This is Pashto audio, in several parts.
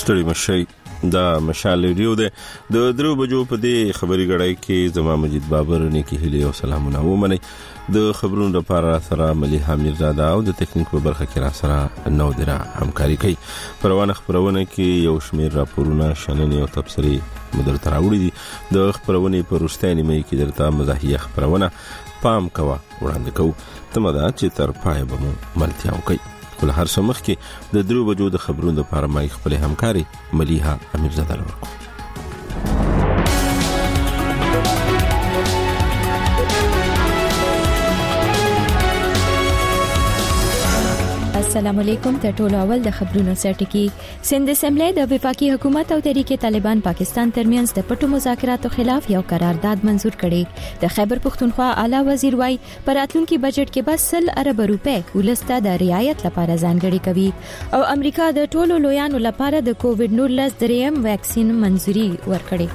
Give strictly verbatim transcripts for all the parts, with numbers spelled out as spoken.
ستړي مشي دا مشال ریډیو ده د درو بجو په دې خبري غړای کې زما مجید بابر نیکی هلي او سلامونه ومني د خبرونو لپاره سره ملي حمید زاده او د ټیکنیک په برخه کې را سره نو درا همکاري کوي. پروانه خبرونه کې یو شمیر راپورونه شننې او تبصري مدر تراوړي دي. د خبرونه په روستاني مې کې درته مزاحیه خبرونه پام کوا وړاندې کوو تمدا چې تر پای به مو ملتیا وکړي. کله هر سمخ کې د درو بجو د خبرونو لپاره مای خپل همکاري مليها امیر زاده ورکو. السلام علیکم. ته ټول اول د خبرونو سرټکی. سند اسمبلی د وفاقي حکومت او تحریک طالبان پاکستان ترمنځ د پټو مذاکراتو خلاف یو قرارداد منزور کړي. د خیبر پختونخوا اعلی وزیر وای پر راتلونکي بجټ کې بس سل ارب روپے ولسته د رعایت لپاره ځانګړي کوي او امریکا د ټولو لویانو لپاره د کووډ نولس دریم ویکسین منزوري ورکړي.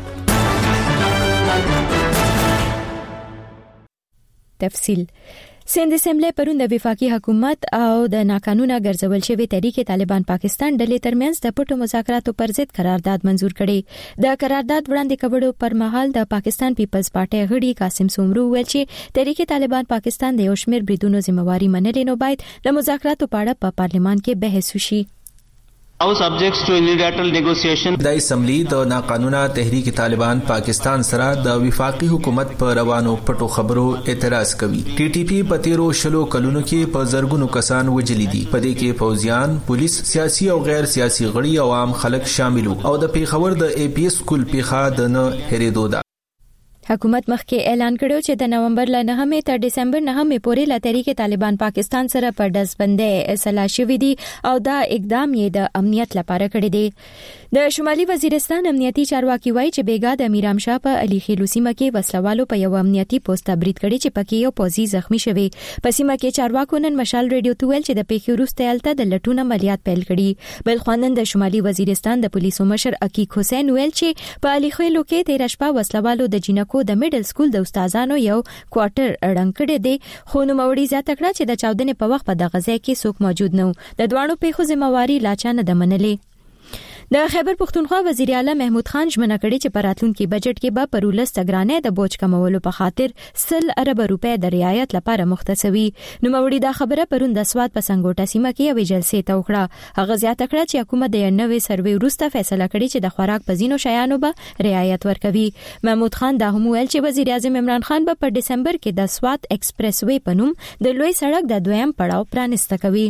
تفصیل. سند اسمبلی پرون د وفاقي حکومت او د ناقانونه ګرځول شوی تحریک طالبان پاکستان ډلې ترمنځ د پټو مذاکراتو پر ضد قرارداد منزور کړي. د قرارداد وړاندې کولو پر مهال د پاکستان پیپلز پارټي غړي قاسم سومرو ویل چې تحریک طالبان پاکستان د یو شمیر بریدونو ذمہواری منلې نو باید د مذاکراتو په اړه په پارلیمان کې بحث وشي. او subjects to unilateral negotiation. د اسمبلی د ناقانونه تحریک طالبان پاکستان سره د وفاقي حکومت پر روانو پټو خبرو اعتراض کوي. ټي ټي پی په تیرو شلو کلونو کې په زرګونو کسان وجلي دي. په دې کې فوجیان، پولیس، سیاسي او غیر سیاسي غړي او عام خلک شامل او د پیښور د ای پی ایس سکول پیخا د نه هریدو ده. حکومت مخکې اعلان کړو چې د نومبر ل نهمې تر دسمبر نهمې پورې ل تحریک طالبان پاکستان سره په دزبندۍ اصلاح شوې دي او دا اقدام یې د امنیت لپاره کړی دی. د شمالي وزیرستان امنیتي چارواکي وایي چې بیګا د میرام شاه په علي خیلو سیمه کې وسلوالو په یو امنیتي پوسټ برید کړی چې پکې یو پوځي زخمی شوی. په سیمه کې چارواکو نن مشال ریډیو ته ویل چې د پیښې وروسته الته د لټون عملیات پیل کړي. بل خوانن د شمالي وزیرستان د پولیسو مشر عقیق حسین ویل چې په علي خیلو کې تیر شپه وسلوالو د جنکو د میډل سکول د استادانو یو کوارټر اړنګ کړی دی. خو نو موري زیاته کړه چې د چاودنې په وخت په دغه ځای کې څوک موجود نه و. د دوانو پیښو ذمہواری لا چا نه منلې. د خیبر پختونخوا وزیر اعلی محمود خان ژمنه کړې چې په راتلونکي بجټ کې به پر ولس تګرانې د بوج کمولو په خاطر سل ارب روپے د رعایت لپاره مختصوي. نو موري دا خبره پرون د سواد په سنگوټه سیمه کې یو جلسې ته وکړه. هغه زیاته کړه چې حکومت د نوې سروې وروسته فیصله کړې چې د خوراک په ځینو شیانو به رعایت ورکوي. محمود خان دا هم ویل چې وزیر اعظم عمران خان به په دسمبر کې د سواد ایکسپریس وې په نوم د لوی سړک د دویم پړاو پرانسته کوي.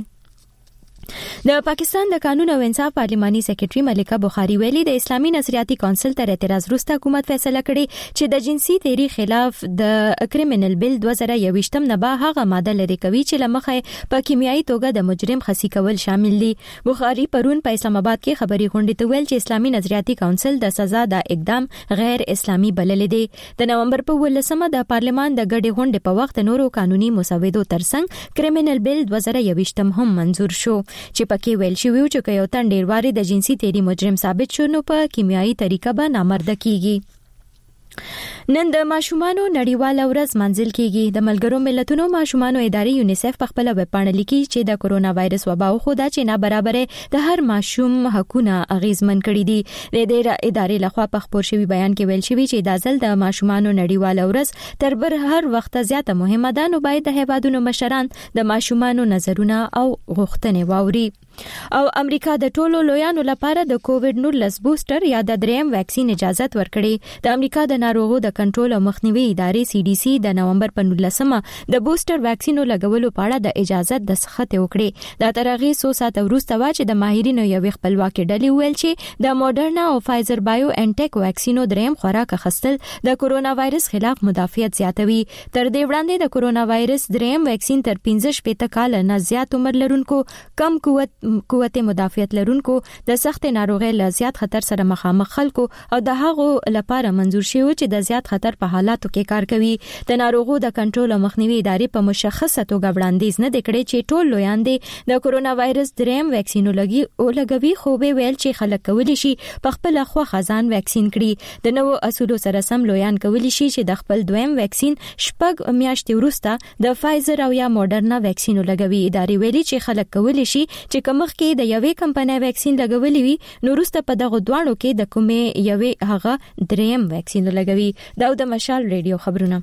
د پاکستان د قانون او انصاف پارلماني سیکریټري ملکه بخاری ویلي د اسلامي نظریاتي کونسل تر اعتراض وروسته حکومت فیصله کړې چې د جنسي تیری خلاف د کریمینل بیل دوه زره یوویشتم نه به هغه ماده لري کوي چې لمخه په کیمیاوي توګه د مجرم خسی کول شامل دي. بخاری پرون په اسلام آباد کې خبري غونډې ته ویل چې اسلامي نظریاتي کونسل د سزا د اقدام غیر اسلامي بللې دي. د نومبر په ولسمه د پارلمان د ګډې غونډې په وخت نورو قانوني مسودو ترڅنګ کریمینل بیل دوه زره یوویشتم هم منزور شو چې پکې ویل شوی چې یو تن ډیر واري د جنسي تیری مجرم ثابت شو نو په کیمیاوي طریقه به نامرده کیږي. نن د ماشومانو نړیواله ورځ منځل کیږي. د ملګرو ملتونو ماشومانو ادارې یونیسف په خپل ویب پاڼه لیکي چې د کورونا وایرس وبا خو دا چې نابرابرۍ د هر ماشوم حقونه اغیزمن کړي دي. د دې ادارې لخوا په خبر شوی بیان کې ویل شوی چې د ځل د ماشومانو نړیواله ورځ تر بر هر وخت زیاته مهمه ده نو باید د هیوادونو مشران د ماشومانو نظرونه او غوښتنې واوري. او امریکا د ټولو لویانو لپاره د کووډ نولس بوستر یا د دریم ویکسین اجازه ورکړي. د امریکا د ناروغو د کنټرول او مخنیوي ادارې سی ډي سي د نومبر په نولسمه د بوستر ویکسینو لګولو په اړه د اجازه د سخت وکړي. د ترغي څو ساعت وروسته وا چې د ماهرینو یو خپلواکي ډلې ویل چې د موډرنا او فایزر بایو انټیک ویکسینو دریم خوراک اخیستل د کورونا وایرس خلاف مدافعت زیاتوي. تر دې وړاندې د کورونا وایرس دریم ویکسین تر پنځه شپږ کال نه زیات عمر لرونکو کم قوت قوت مدافعت لرونکو د سخت ناروغۍ له زیات خطر سره مخامخ خلکو او د هغو لپاره منزور شوی چې د زیات زیات خطر په حالاتو کې کار کوي. د ناروغو د کنټرول او مخنیوي ادارې په مشخصه توګه وړاندیز نه کړي چې ټول لویان دي د کورونا وایرس دریم ویکسین ولګي او لګوي، خو به ویل چې خلک کولی شي په خپل خوا خزان ویکسین کړي. د نوو اصولو سره سم لویان کولی شي چې د خپل دویم ویکسین شپږ میاشتې وروسته د فایزر او یا موډرنا ویکسین ولګوي. ادارې ویلي چې خلک کولی شي چې کومخ کې د یوې کمپنۍ ویکسین لګولې وي نو وروسته په دغه دواړو کې د کومې یوې هغه دریم ویکسین لګوي. دا د مشال ریډیو خبرونه.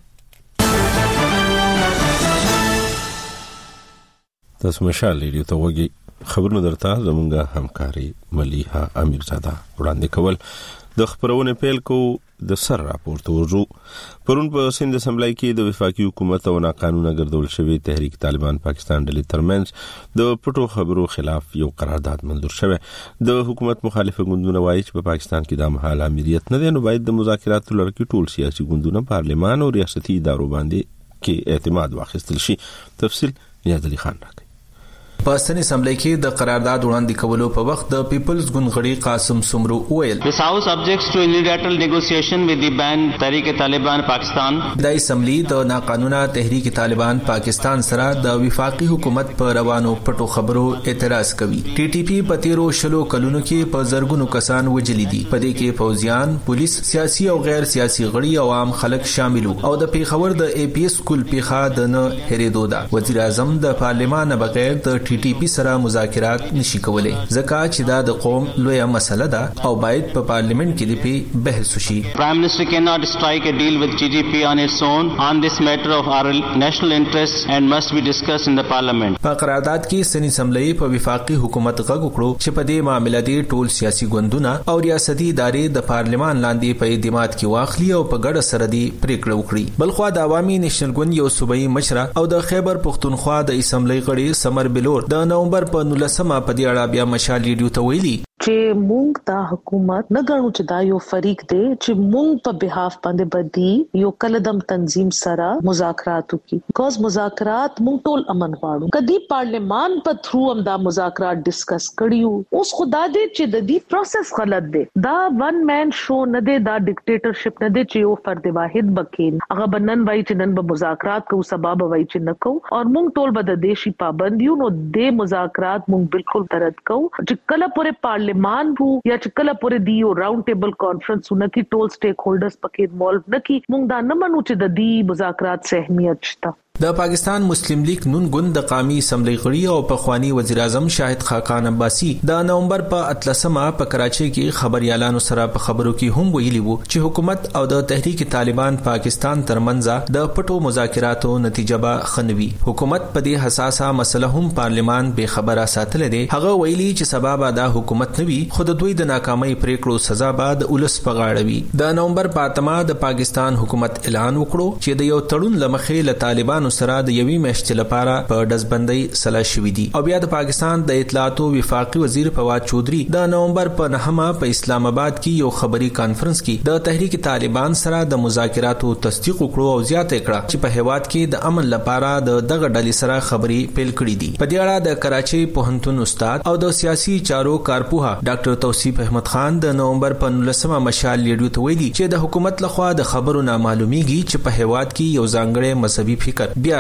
تاسو مشال ریډیو ته وګورئ. خبرونه درته زمونږه همکاري ملیحه امیرزاده وړاندې کول. د خبرونه پیل کو د سر راپورته ورجو. پرون په سند اسمبلی کې د وفاقي حکومت او ناقانونه ګرځول شوی تحریک طالبان پاکستان ډلې ترمنځ د پټو خبرو خلاف یو قرارداد منظور شوی. د حکومت مخالف ګوندونه وایي چې په پاکستان کې د مهال امریت نه دی، نو باید د مذاکراتو لړ کې ټول سیاسي ګوندونه پارلمان او ریاستي ادارو باندې کې اعتماد واخیستل شي. تفصیل نیاز علي خان راکړي. په سن اسمبلی کې د قرارداد وړاندې کولو په وخت د پیپلز ګوند غړي قاسم سمرو وویل This House objects to unilateral negotiation with the banned Tehreek Taliban Pakistan. د اسمبلی د ناقانونه تحریک طالبان پاکستان سره د وفاقي حکومت په روانو پټو خبرو اعتراض کوي. ټي ټي پی په تیرو شلو کلونو کې په زرګونو کسان وجلي دي. په دې کې فوجیان، پولیس، سیاسي او غیر سیاسي غړي او عام خلک شامل وو او د پیښور د ای پی ایس سکول پیخه د نه هریدو ده. وزیر اعظم د پارلمان بغیر د ټي ټي پی سره مذاکرات نشي کولای ځکه چې دا د قوم لویه مسله ده او باید په پارلیمنت کې د پی بحث وشي. Prime Minister cannot strike a deal with T T P on its own on this matter of our national interests and must be discussed in the parliament. په قرارداد کې سن اسمبلی په وفاقي حکومت غږ وکړو چې په دې معاملې کې ټول سیاسي ګوندونه او ریاستي ادارې د پارلمان لاندې په اعتماد کې واخلي او په ګډه سره دی پریکړه وکړي. بلخوا د عوامي نېشنل ګوند یو صوبایي مشره او د خیبر پختونخوا د اسمبلی غړي سمر بلور د نومبر په نولسمه په دې اړه بیا مشال ریډیو ته ویلي چې مونږ دا حکومت نه غواړو چې دا یو فریق دی چې مونږ په بهاف باندې بدی یو کلدم تنظیم سره مذاکرات وکړي. بیکاز مذاکرات مونږ ټول امن غواړو. کدی پارلیمان په تھرو هم دا مذاکرات ډیسکس کړیو. اوس خدا دې چې د دې پروسس غلط دی. دا ون مین شو نه دی، دا ډیکټیټرشپ نه دی چې یو فرد واحد بکین هغه بنن وای چې نن به مذاکرات کو سبب وای چې نه کو او مونږ ټول به د دیشي پابندیو نو د مذاکرات مونږ بالکل ترد کو چې کله پورې پارلیمان وو یا چې کله پورې دی یو راوند ټیبل کانفرنس ونکي ټول سټیک هولډرز پکې انوالو نکي. مونږ دا نه منو چې د دې مذاکرات څخه اهمیت شته. د پاکستان مسلم لیگ نون ګوند د قومي اسمبلی غړي او پخوانی وزیر اعظم شاهد خاقان عباسی د نومبر په اتلسمه په کراچۍ کې خبريالانو سره په خبرو کې هم ویلي وو چې حکومت او د تحریک طالبان پاکستان ترمنځ د پټو مذاکراتو نتیجه به خنوي. حکومت په دې حساسه مسله هم پارلمان به خبره ساتل دي. هغه ویلي چې سبب دا حکومت نوي خود دوی د ناکامۍ پریکړو سزا بعد ولس په غاړه وي. د نومبر په اتمه د پاکستان حکومت اعلان وکړو چې د یو تړون لمخې له طالبان سره د یوې میاشتې لپاره په دزبندۍ سلا شوې دي. او بیا د پاکستان د اطلاعات او وفاقي وزیر فواد چودري د نومبر په نهمه په اسلام آباد کې یو خبري کانفرنس کې د تحریک طالبان سره د مذاکراتو تصدیق وکړو او زیاته کړه چې په هیواد کې د امن لپاره د دغه ډلې سره خبري پیل کړې دي. په دې اړه د کراچۍ پوهنتون استاد او د سیاسي چارو کارپوها ډاکټر توصیف احمد خان د نومبر په نولسمه مشال ریډیو ته ویلي چې د حکومت لخوا د خبرو نه معلومیږي چې په هیواد کې یو ځانګړی مذهبي فکر بیا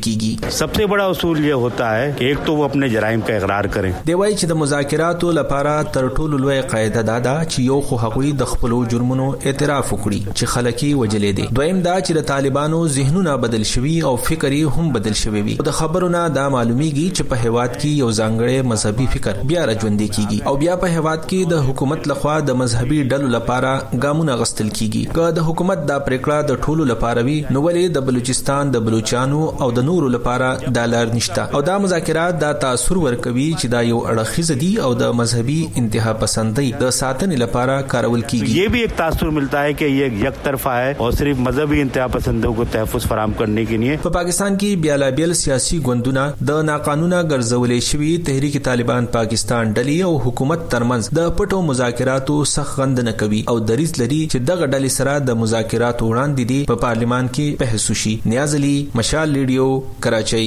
सबसे बड़ा उसूल ये होता है कि एक तो वो अपने जराइम का इकरार करें. دی وایي چې د مذاکراتو لپاره تر ټولو لوی قاعده دا ده چې یو خو هغوی د خپل جرمونو اعتراف وکړي چې خلک یې وجلې دي. دویم دا چې د طالبانو ذهنونه بدل شوي او فکر یې هم بدل شوی وي. د خبرونه دا معلومیږي چې په هیواد کې یو ځانګړی مذهبي فکر بیا راژوندې کیږي او بیا په هیواد کې د حکومت لخوا د مذهبي ډلو لپاره ګامونه غستل کیږي. که د حکومت دا پریکړه د ټولو لپاره وي نو ولې د بلوچستان د بلوچانو او د نورو لپاره ډالر نشته او دا مذاکرات دا تاثیر ورکوي چې دا یو اړخیز دي او د مذهبي انتها پسندۍ د ساتنې لپاره کارول کیږي. یہ بھی ایک تاثر ملتا ہے کہ یہ یک طرفہ ہے اور صرف مذہبی انتها پسندوں کو تحفظ فراہم کرنے کے لیے. په پاکستان کې بیلابیل سیاسي ګوندونه د ناقانونه ګرځولې شوی تحریک طالبان پاکستان ډلې او حکومت ترمنځ د پټو مذاکراتو سخت غندنه کوي او دریځ لري چې دغه ډلې سره د مذاکراتو وړاندې دي په پارلمان کې بحث وشي. نیاز علي، مشال ریډیو، کراچۍ.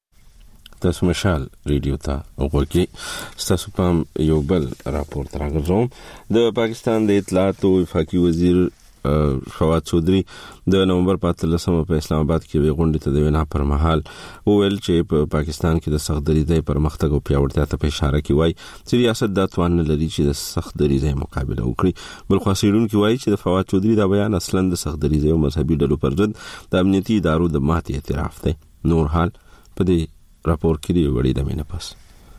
تاسو مشال ریډیو ته وګورئ. تاسو په یو بل راپور راغورځوم. د پاکستان د اطلاعات او وفاقي وزیر فواد چودري د نومبر په اتلسمه په اسلام آباد کې وی غونډه ته د وینا پر مهال وویل چې په پاکستان کې د سخت دریځۍ پرمختګ او پیاوړتیا ته په اشاره کوي چې ریاست د توان لري چې د سخت دریځۍ مقابله وکړي. بل خو سیډونکو وایي چې د فواد چودري دا بیان اصلا د سخت دریځۍ او مذهبي ډلو پر ضد د امنیتي ادارو د ماتې اعتراف دی. نور حال په دې راپور کې دی وړي د مینه پس.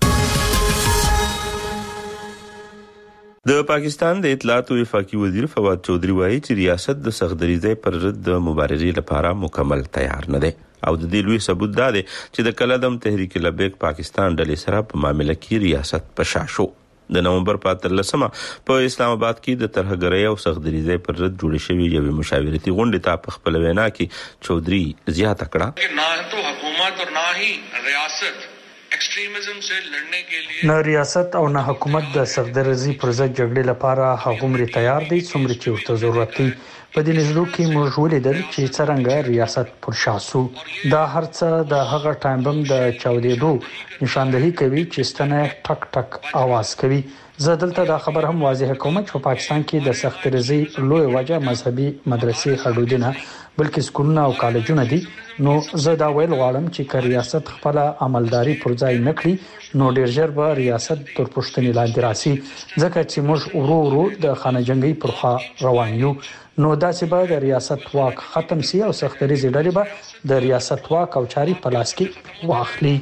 د پاکستان د اطلاعات او وفاقي وزیر فواد چودري وایي چې ریاست د سخت دریځۍ پر ضد د مبارزې لپاره مکمل تیار نه دی او د دې لوی ثبوت دا دی چې د کلدم تحریک لبیک پاکستان ډلې سره په معاملې کې ریاست په شا شو. د نومبر په اتلسمه په اسلام آباد کې د ترهګرۍ او سخت دریځۍ پر ضد جوړې شوې یوې مشاورتي غونډې ته په خپل وینا کې چودري زیاته کړه چې نه تو حکومت او نه هی ریاست ایکسټریمزم سے لڑنے کے لیے نه ریاست او نه حکومت د سخت دریځۍ پر ضد جګړې لپاره هغومره تیار دي څومره چې ورته ضرورت دی. په دې نږدې کې موږ ولیدل چې څنګه ریاست پر شاسو دا هرڅه د هغه ټایم بم د چاودېدو نشاندهي کوي چې ستنه ټک ټک आवाज کوي. زه دلته دا خبر هم واضح کوم چې په پاکستان کې د سخت دریځۍ لوی وجه مذهبي مدرسې حدودونه بلکې سکولونه او کالجونه دي. نو زه دا ویل غواړم چې که ریاست خپل عملداري پر ځای نکړي نو ډیر ژر به ریاست تر پښتنې لاندې راسي ځکه چې موږ ورو ورو د خانجنګي پر خوا روان یو. نو داسې به د ریاست واک ختم سي او سخت دریځۍ ډلې به د ریاست واک او چاري په لاس کې واخلي.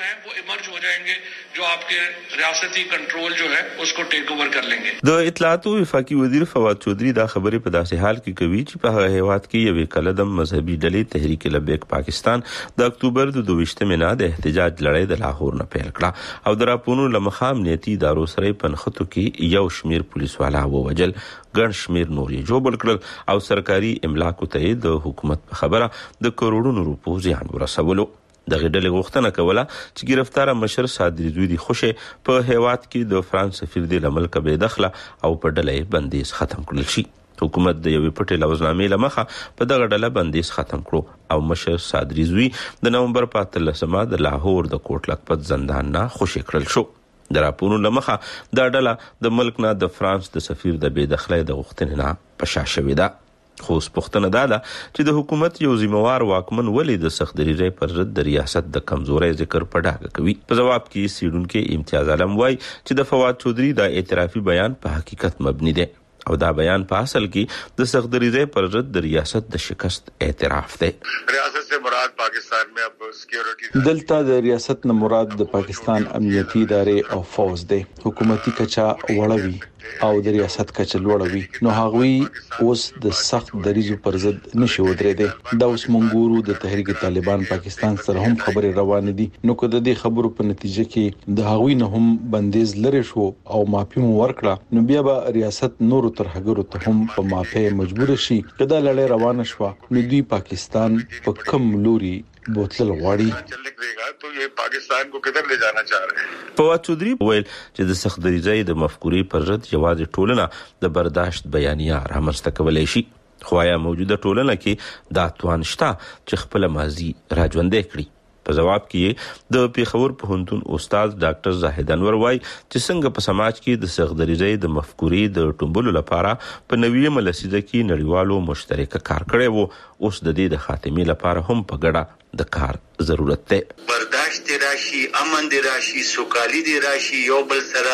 जो आपके रियासती कंट्रोल जो है उसको टेक ओवर कर लेंगे. د اطلاعات او وفاقي وزیر فواد چودري دا خبرې په داسې حال کې کوي چې په هغه هیواد کې یوې کلدم مذهبي ډلې تحریک لبیک پاکستان د اکتوبر د دویشتمې نه د احتجاج لړۍ د لاهور نه پیل کړه او د راپورونو لمخه امنیتي ادارو سره په نښتو کې یو شمیر پولیس والا ووجل ګڼ شمیر نور یې جوړ کړل او سرکاري املاکو ته د حکومت په خبره د کروڑونو روپو زیان ورسولو. دغه ډلې غوښتنه کوله چې گرفتار مشر صادری زوی خوشه په هیواد کې د فرانس سفیر د ملک به داخله او په ډلې بندیز ختم کړل شي. حکومت د یوې پټې لوزنامې لمخه په دغه ډله بندیز ختم کړو او مشر صادری زوی د نومبر په اتلسمه د لاهور د کوټ لکپت زندان نه خوشی کړل شو. د راپورونو لمخه دا ډله د ملک نه د فرانس د سفیر د بې دخلۍ د غوښتنې نه په شا شوې ده. خو سپوښتنه دا ده چې د حکومت یو ذمہوار واکمن ولې د سخت دریځۍ پر ضد د ریاست د کمزورۍ ذکر په ډاګه کوي. په جواب کې سیډونکو امتیاز عالم وایي چې د فواد چودري دا اعترافي بیان په حقیقت مبني دی او دا بیان په اصل کې د سخت دریځۍ پر ضد د ریاست د شکست اعتراف دی. ریاست سے مراد پاکستان میں اب سکیورٹی دلته د ریاست نه مراد د پاکستان امنیتي ادارې او فوج دی. حکومتي کچا وړوي او د ریاست کچا لوړوي نو هغوی اوس د سخت دریځو پر ضد نشي ودرېدي. دا اوس مونږ د تحریک طالبان پاکستان سره هم خبرې روانې دي. نو که د دې خبرو په نتیجه کې د هغوی نه هم بندیز لري شو او مافي مو ورکړه نو بیا به ریاست نور ترهګرو ته هم په مافي مجبور شي. کدا لړۍ روانه شو نو دوی پاکستان په کم لوري بوتل غواړي تو یہ پاکستان کو کدھر لے جانا چاہ رہے ہیں. فواد چودري ویل چې د سخت دریځۍ د مفکورې پر ضد یوازې ټولنه د برداشت بیانیه رامنځته کولای شي. خو یا موجوده ټولنه کې دا توان شته چې خپل ماضي راژوندې کړي. په جواب کې د پیښور پوهنتون استاد ډاکټر زاهد انور وای چې څنګه په سماج کې د سخت دریځۍ د مفکورې د ټومبلو لپاره په نوې ملسیده کې نړیوالو مشترکه کار کړی وو اوس د دې د خاتمې لپاره هم په ګډه د کار ضرورت ده. برداشت راشي امن دی راشي سوکالي دی راشي یو بل سره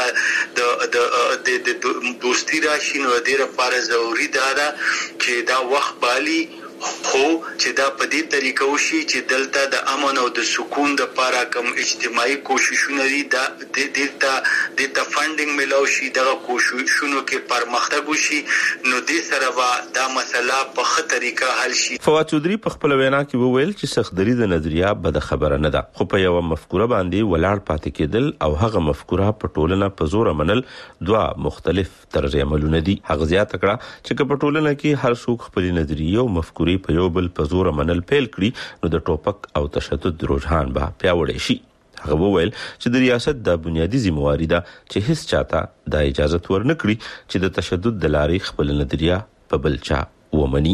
د د د دوستی راشي نو د لپاره ضروري ده چې دا وخت بالي خو چې دا په دې طریقو شي چې دلته د امن او د سکون د لپاره کوم اجتماعي کوششونه دي دا د دې ته د فاندینګ ملو شي دغه کوششونو کې پرمختګ وشي نو دې سره وا دا مسله په ښه طریقه حل شي. فواد چودري په خپل وینا کې وویل چې سخت دریځ نظریه بد خبره نه ده خو په یو مفکوره باندې ولاړ پاتې کېدل او هغه مفکوره په ټولنه په زور منل دوه مختلف طرز عملونه دي. هغه زیاته کړه چې په ټولنه کې هر څوک خپل نظریه او مفکورې په یو بل په زور منل پیل کړي نو د ټوپک او تشدد رجحان به پیاوړی شي. هغه وویل چې د ریاست د بنیادی ذمہواری ده چې هیڅ چاته د اجازه ورنکړي چې د تشدد د لارې خپل نظریه په بل چا ومني.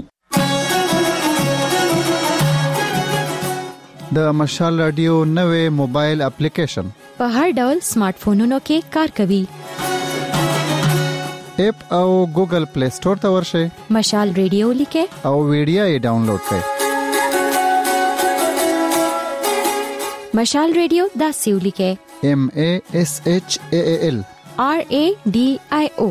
د مشال رادیو نوې موبایل اپلیکیشن په هر ډول سمارټ فونونو کې کار کوي. اپ او ګوګل پلی سٹور ته ورشئ. مشال ریډیو لیکه او ویډیو یې ډاونلوډ کړئ. مشال ریډیو دا سیو لیکه M A S H A A L R A D I O.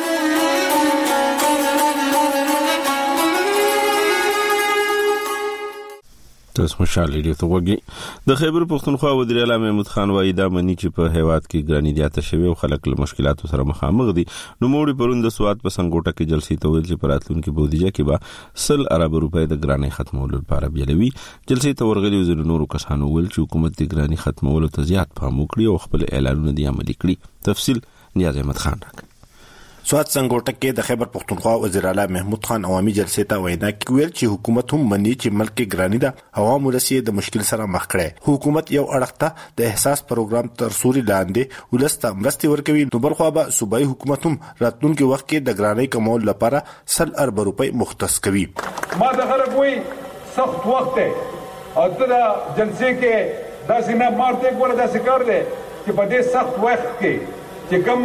تاسو مشال ریډیو ته وګورئ. د خیبر پښتونخوا وزیر اعلی محمود خان وایي دا منی چې په هیواد کې ګرانی زیاته شوی او خلک له مشکلاتو سره مخامخ دي. نو موږ پروند سواد په سنگوټه کې جلسې ته ویل چې پراتلونکو بودیجه کې به سل ارب روپۍ د ګرانی ختمولو لپاره بیلوي. جلسې ته ورغلي وزیر نورو کسانو ویل چې حکومت د ګرانی ختمولو ته زیات پام وکړي او خپل اعلانونه دي عملي کړي. تفصیل نیاز احمد خان راک. سواد سنگوټه کې د خیبر پښتونخوا وزیر اعلی محمود خان عوامي جلسې ته وینا کوي چې حکومت هم مني چې ملک کې ګرانی ده عوام ورسې د مشکل سره مخ کړي. حکومت یو اړخته د احساس پروګرام تر سوري لاندې ولسته مرستې ورکوي. نو بل خو به صوبایي حکومت هم راتلونکي وخت کې د ګرانی کمول لپاره سل ارب روپۍ مختص کوي. ما د خلک وی سخت وخت او د جلسې کې داسې نه مارته کوله داسې کار دی چې په دې سخت وخت کې چې کوم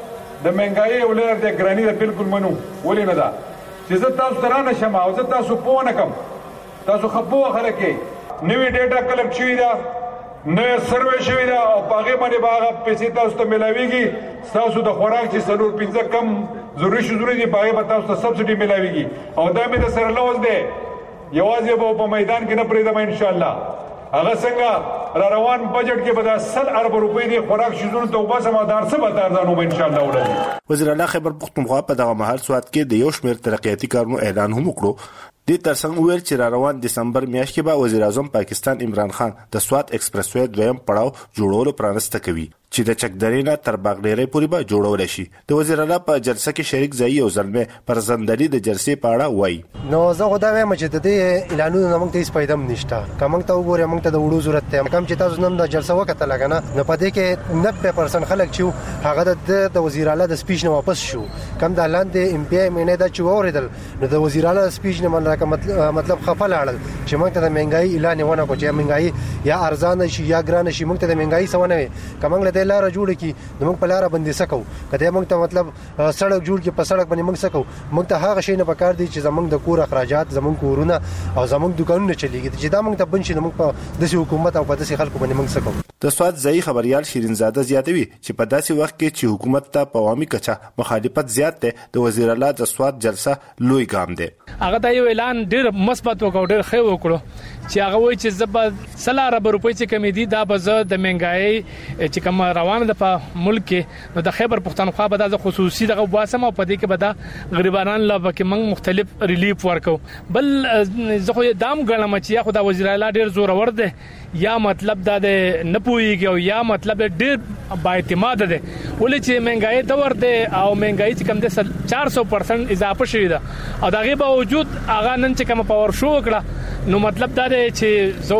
د منګای ولر د ګرانی د بالکل منو ولې نه دا چې زه تاسو ترانه شمه او زه تاسو په نه کم تاسو خپو خلک نوې ډیټا کلک شوې ده نو سروې شوې ده او پاغه باندې باغ پیسې تاسو ته ملاويږي. تاسو د خوراک چې سلور پنځه کم ضروري شو ضروري دي باغ به تاسو ته سبسيډي ملاويږي او دا مې د سره لوز ده یوازې په میدان کې نه پرېدم ان شاء الله. هغه څنګه را روان بجټ کې به د سل ارب روپۍ دی خوراک شیزونو ته وباسه ما دار څه به داردانو ان شاء الله ولري. وزیر اعلی خیبر پښتونخوا په دغه مهال سواد کې د یو شمېر ترقیاتي کارونو اعلان هم وکړو. د ترڅنګ ویل چې را روان دسمبر میاشت کې به وزیر اعظم پاکستان عمران خان د سواد ایکسپریس وې دویم پړاو جوړولو پرانسته کوي چې د چکدرینا تر باغډيرې پورې به جوړول شي. د وزیر اعلی په جلسه کې شریک ځای او زلمه پرزندري د جلسې په اړه وایي. نو زه خدای وایم چې د دې اعلانونو موږ ته هیڅ پیدا نشته. کوم ته وګورئ موږ ته د وړو ضرورت ته کوم چې تاسو نن د جلسه وکړه لګنه نو په دې کې نوي پرسنټ خلک چې هغه د وزیر اعلی د سپیچ نه واپس شو. کوم د لاندې ام پی مینه دا چې اوریدل نو د وزیر اعلی سپیچ نه من راکمه مطلب خفل اړل چې موږ ته د مهنګای اعلان ونه کو چې مهنګای یا ارزان شي یا ګران شي موږ ته د مهنګای سونه وي کومه له لار جوړ کی نو موږ په لار باندې سکو کته موږ ته مطلب سړک جوړ کی په سړک باندې موږ سکو موږ ته هغه شی نه پکار دي چې زمونږ د کور اخراجات زمونږ کورونه او زمونږ دکانونه چلیږي چې دا موږ ته بنشي موږ په داسې حکومت او په داسې خلکو باندې موږ سکو. د سواد ځای خبريال شیرین زاده زیاتوي چې په داسې وخت کې چې حکومت ته په عوامي کچا مخالفت زیات ده د وزیر اعلی د سواد جلسه لوی ګام ده. هغه دا یو اعلان ډیر مثبت وکړ ډیر ښه وکړو چې هغه وایي چې زبر سل ارب روپۍ چې کمی دي دا به زه د منګای چې کوم روانه ده په ملک کې نو د خیبر پښتونخوا به د خصوصي دغه واسم او په دې کې به د غریبانو لپاره کې موږ مختلف ریلیف ورکو. بل زه خو دام غړم چې خو د وزیر اعلی ډیر زور ور ده یا مطلب دا د نپويږي او یا مطلب ډیر با اعتماد ده ولې چې منګای دور ده او منګای چې کم ده چار سو پرسنټ اضافه شوی ده او دغه باوجود هغه نن چې کوم پاور شو وکړه نو مطلب دا دی چې زه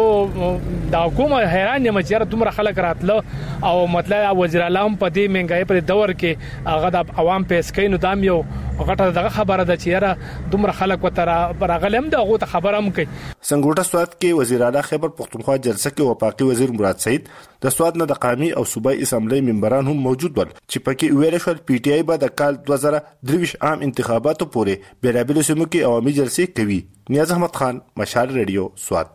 د حکومت حیران یم چې تمره خلک راتله او مطلب وزیر اعلی هم په دې منګای په دور کې هغه د عوام پیس کوي نو دام یو غټه دغه خبره ده چې یاره دومره خلک وتر برغلم دغه ته خبره هم کوي. سنگوټه سواد کې وزیر اعلی خیبر پښتونخوا جلسه کې وفاقي وزیر مراد سعید د سواد نه د قومي او صوبایي اسمبلی ممبران هم موجود ول چې پکې ویل شو پی ټی آی به د کال دوه زره درې عام انتخاباتو پورې بیرابل سیمو کې عوامي جلسې کوي. نیاز احمد خان مشال ریډیو سواد.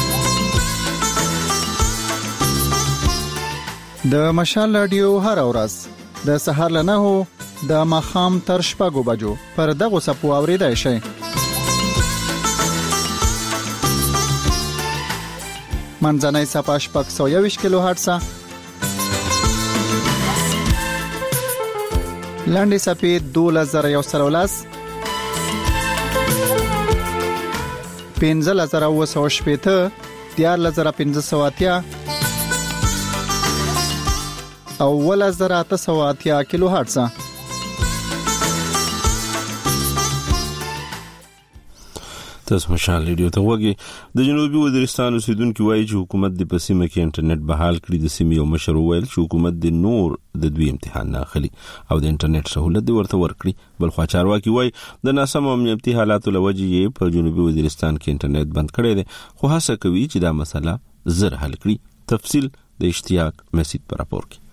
د مشال رادیو هر ورځ د سهار لنه هو د مخام تر شپږو بجو پر دغه سپو اوریدای شي. منځنۍ صفه شپږ سوه یوویشت کیلو هرتز لاندې صفه دولس زره یو سل ولس پنځه زره اوه سوه شپېته دیارلس زره پنځه سوه اتیا او ولس زره اته سوه اتیا کیلو هرتز. تاسو مشال ریډیو ته وګورئ. د جنوبي وزیرستان اوسیدونکو وایي چې حکومت د پسیمه کې انټرنیټ بحال کړي. د سیمې یو مشر ویل چې حکومت د نور د دوی امتحان نه اخلي او د انټرنیټ سہولت دی ورته ورکړي. بل خو چارواکي وایي د ناسم امنیتي حالاتو لوجې په جنوبي وزیرستان کې انټرنیټ بند کړي دي خو هڅه کوي چې دا مسله زر حل کړي. تفصیل د اشتیاق مسجد پر راپور کې.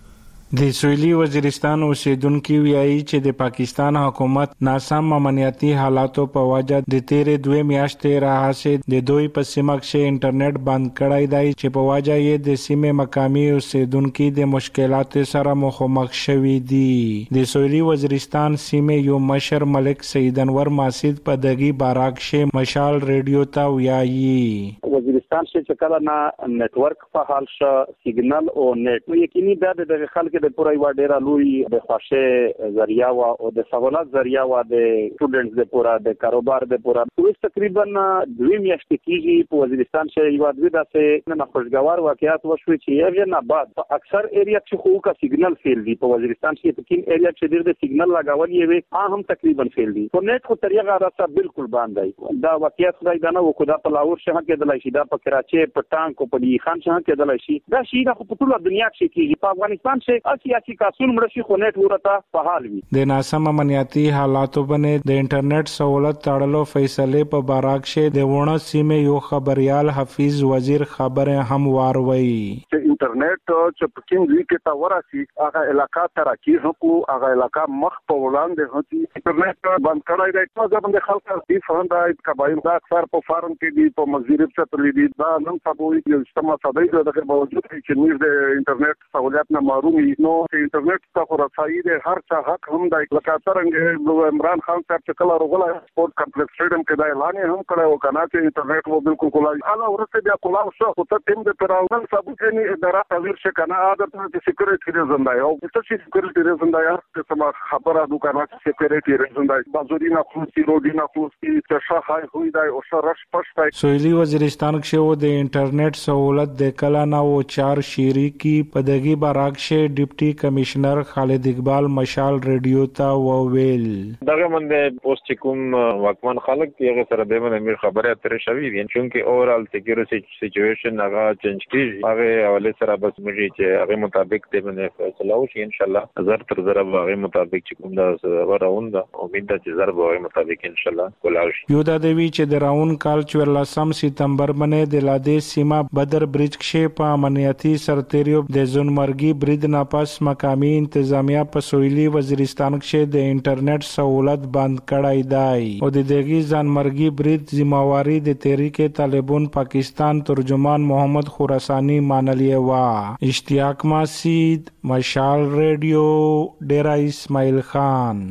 د سویلي وزیرستان اوسیدونکو ویایي چې د پاکستان حکومت ناسم امنیتي حالاتو په وجه د تیرې دوه میاشتې راهیسې د دوی په سیمه کې انټرنیټ بند کړی دی چې په وجه یې د سیمې مقامي اوسیدونکو د مشکلاتو سره مخامخ شوي دي. د سویلي وزیرستان سیمې یو مشر ملک سید انور ماسید په دغه باراک شه مشال ریډیو ته ویایي وزیرستان چې کله نه نتورک په حال شه سیګنل او نت یقیني دا د خلک د پوره یو ډیر لوی د خوښه ذریعہ وا او د سہولت ذریعہ وا د سټوډنټس د پوره د کاروبار د پوره اوس تقریبا دوه میاشتې کېږي په وزیرستان کې یو د داسې نه خوشګوار واقعیت وشوي چې یو نه بعد په اکثر ایریا کې خو کا سیګنل فیل دی په وزیرستان کې په کوم ایریا کې ډیر د سیګنل لګاول یې وي هم تقریبا فیل دی په نت خو طریقه راځه بالکل باندې دا واقعیت خدای دا نه وکړه په لاهور شهر کې د لایشي دا په کراچي په ټانک په دی خان شهر کې د لایشي دا شي دا په ټوله دنیا کې کېږي په افغانستان کې سیاسي کاسون مرشي خو نت ورته په حال وي. د ناسم امنیتي حالاتو باندې د انټرنیټ سہولت تړلو فیصله په باراک شه د ونه سیمه یو خبريال حفیظ وزیر خبره هم واروي چې انټرنیټ چې په کوم ځای کې تا وراسي هغه علاقہ ترقی هکو هغه علاقہ مخ په وړاندې هتي انټرنیټ بند کړای دی چې باندې خلک دې فهمدای قبایل دا اکثر په فارم کې دي په مزیرب څخه تللی دي دا نن سبا یو سیستم ساده دی دغه باوجود چې موږ د انټرنیټ سہولت نه محروم نو انټرنیټ څخه رسایي د هر چا حق هم دی لکه څنګه عمران خان صاحب چې کله روغلا سپورت کمپلیکس سټیډیم کې دا اعلان هم کړو کنه چې انټرنیټ وو بالکل کولاي انا ورته بیا کولاو شو خو ته تیم د پراون ثبوت نه اداره تغیر شي کنه عادت د سکیورټي ریزن دی او څه چې سکیورټي ریزن دی چې سم خبره دو کنه چې سکیورټي ریزن دی بازورینه خصوصي روډینه خصوصي چې شاه هوی دی او شرش پښتای سویلي وزیرستان کې د انټرنیټ سہولت د کلا نه او چار شيري کې په دغه باراک شه ډیپټي کمشنر خالد اقبال مشال ریډیو ته وویل دغه باندې پوسټ کوم واکمن خلک یې سره د باندې خبره ترې شوی دي چې اورال سکیورټي سچويشن هغه چینج کیږي هغه حواله سره بس موږ چې هغه مطابق د باندې فیصله وشي ان شاء الله زر تر زر هغه مطابق چې کوم دا وراوند امید ده چې زر به هغه مطابق ان شاء الله کولاو شي. یو د دوی چې د راون کال چورلسم سپتمبر باندې د لادې سیمه بدر برج کې په امنیتي سرتیریو د زونمرګي برید نه پس مقامي انتظامیه په سویلي وزیرستان کې د انټرنیټ سہولت بند کړای دی او د دغه ځانمرګي برید ذمہواری د تحریک طالبان پاکستان ترجمان محمد خراسانی مانلی وا. اشتیاق ماسید مشال ریډیو ډیرا اسماعیل خان.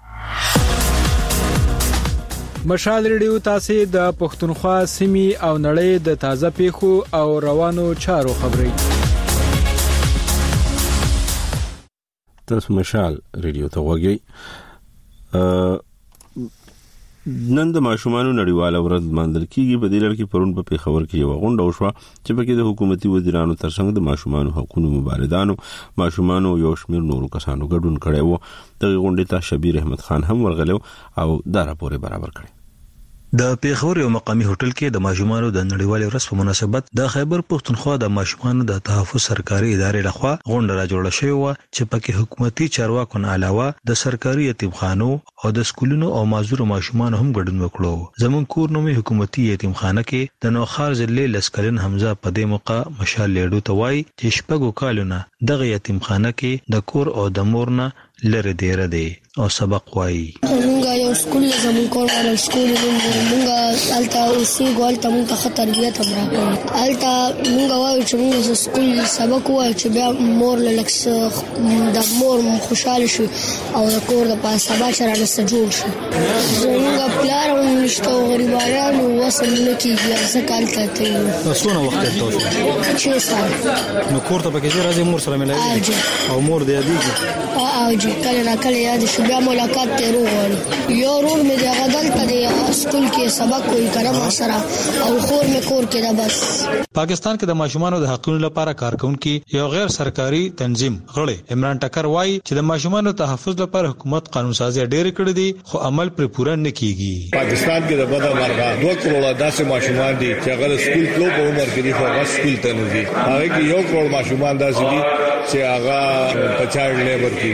مشال ریډیو تاسو د پښتونخوا سیمې او نړۍ د تازه پیښو او روانو چارو خبري تاسو مشال ریډیو ته وګورئ. نن د ماشومانو نړیواله ورځ ماندل کیږي. په دې لړ کې پرون په خبر کې یو غونډه وشوه چې پکې د حکومتي وزیرانو ترڅنګ د ماشومانو حقوقو مبارزانو ماشومانو یو شمېر نورو کسانو ګډون کړي وو. د غونډې ته شبیر احمد خان هم ورغلو او دا راپور برابر کړي. د پیښور یو مقامی هوټل کې د ماشومانو د نړیوالې ورځ په مناسبت د خیبر پښتونخوا د ماشومانو د تحفظ سرکاري ادارې لخوا غونډه را جوړه شوې و چې پکې حکومتي چارواکو نه علاوه د سرکاري یتیمخانو او د سکولونو او معذور ماشومانو هم ګډون وکړو. زمون کور نومي حکومتي یتیمخانه کې د نوخار ضلع لسکلن حمزه په دې موقع مشال لیډو ته وایي چې شپږو کالونه دغه یتیمخانه کې د کور او د مور نه لره دیره دی او سبق وایي. مونږه یو سکول زمون کور ول سکول مونږه التا اوسې ګول ته مونږه خطر تربیت هم راکړي التا مونږه وایو چې مونږه سکول سبق وایو چې بیا مور لکس د مور خوشاله شي او د کور د پاسه با چر نه سجول شي. زمونږه پلار هم نشته غریبانو وصل نه کیږي ځکه التا ته څونه وخت تاسو چې سال نو کور ته پکې راځي مور سره ملایي او مور دې یادېږي او چې کله را کله یاد شي بیا ملاقات ته وروړي. یو ورور مې د غدل ته د سکول کې سبق کوي کړم سره او خور مې کور کې دا بس. پاکستان کې د ماشومانو د حقوقو لپاره کارکونکي یو غیر سرکاري تنظیم غړي عمران ټکر وایي چې د ماشومانو تحفظ لپاره حکومت قانون سازي ډېر کړی دي خو عمل پر پوره نه کیږي. پاکستان کې د بدر مرغا دوه کروڑه داسې ماشومان دي چې هغه سکول کلو په عمر کې دي خو هغه سکول ته نه دي. هغه کې یو کروڑ ماشومان داسې دي چې هغه په چایلډ لیبر کې دي.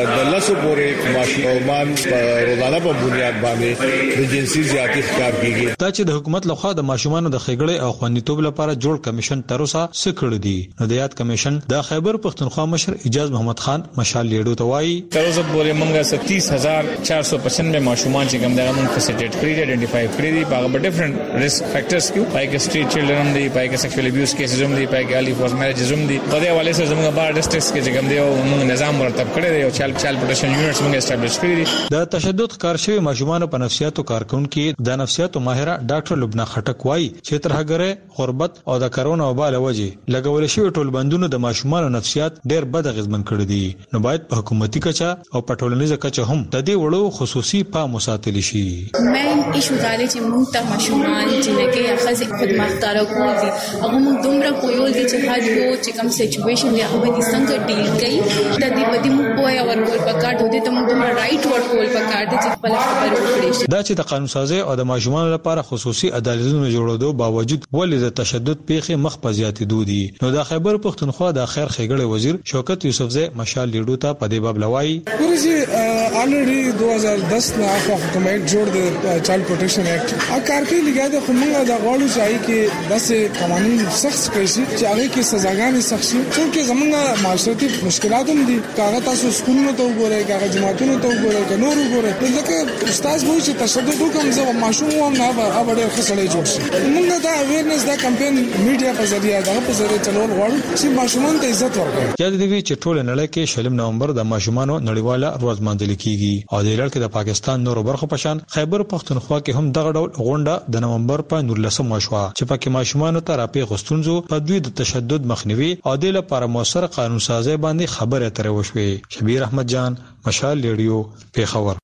د لاسو پورې ماشومان په روزانه په بنیاد باندې د جنسي زیاتی ښکار کیږي. دا چې د حکومت لخوا د ماشومان د خېګړې او خوندیتوب لپاره جوړ کمیشن تر اوسه سکړ دی. نو د یاد کمیشن د خیبر پختونخوا مشر اجاز محمد خان مشال لیډو ته وایي تر اوسه پورې موږ ستیس هزار چار سو پچانوے ماشومان چې کوم دغه موږ فیسیلیټیټ کړی دي آئیډینټیفای کړی دي په ډیفرنٹ ریسک فیکٹرز کې پای کې سټریټ چلډرن دي پای کې سیکشوال ابیوز کیسز هم دي پای کې ارلی فورس میریجز هم دي. په دې حواله سره موږ بار ډسټرکټس کې چې کوم دی موږ نظام مرتب کړی دی او چایلډ چایلډ پروټیکشن یونټس موږ اسټابلیش کړی دي. د تشدد کار شوی ماشومان په نفسیاتو کارکونکو د نفسیاتو ماهره ډاکټر لبنى خټک وایي چې ترهګره غربت او د کرونا وبا له وجې لګول شوی ټول بندونو د ماشومان نفسیات ډېر بد اغیزمن کړی دي. نو باید په حکومتي کچه او په ټولنیزه کچه هم د دې وړو خصوصي پام وساتل شي. مین ایشو دا چې موږ ته ماشومان چې لکه یا خزي خدمتګار کول دي هغه موږ دومره کویول دي چې هر یو چې کوم سچويشن دی هغه د څنګه ډیل کوي د دې په دې موږ پوهه ورکول پکار دی ته موږ دومره رائټ ورکول پکار دی چې خپل خبر وکړي شي. دا چې د قانون سازي او د ماشومان لپاره خصوصي عدالتونو جوړېدو باوجود ولې د تشدد پیښې مخ په زیاتېدو دي. نو د خیبر پختونخوا د خیر خېګړې وزیر شوکت یوسفزئی مشال لیډو ته په دې باب لوي ورځي الریډي دو هزار دس نه حکومت جوړ د چایلډ پروټیکشن ایکټ ا کار کې لګیا د خمنګ د غواړو چې کې داسې قوانين سخت کړي چې هغه کې سزاګانې سخت شي چې زمونږ معاشرتي مشکلات هم دي. کاغه تاسو سکولونو ته وګورئ کاغه جماعتونو ته وګورئ که نور وګورئ لکه استاد وایي چې تشدد وکم زه ماشوم هم نه به ډېر خسړې جوړ شي. موږ دا اویرنس دا کمپاین میډیا په ذریعہ دا په ذریعہ چلول غواړو چې ماشومان ته عزت ورکړي. یاد دی چې ټول نړۍ کې شلم نومبر د ماشومانو نړیواله ورځ مانځل کیږي او د لړ کې د پاکستان نورو برخو په شان خیبر پختونخوا کې هم دغه ډول غونډه د نومبر په نولسمه شوه چې پکې ماشومانو ته راپی غستونزو په دوی د تشدد مخنیوي او د لپاره موثر قانون سازي باندې خبره اترې وشوه. شبیر احمد جان مشال لیډیو پیښور.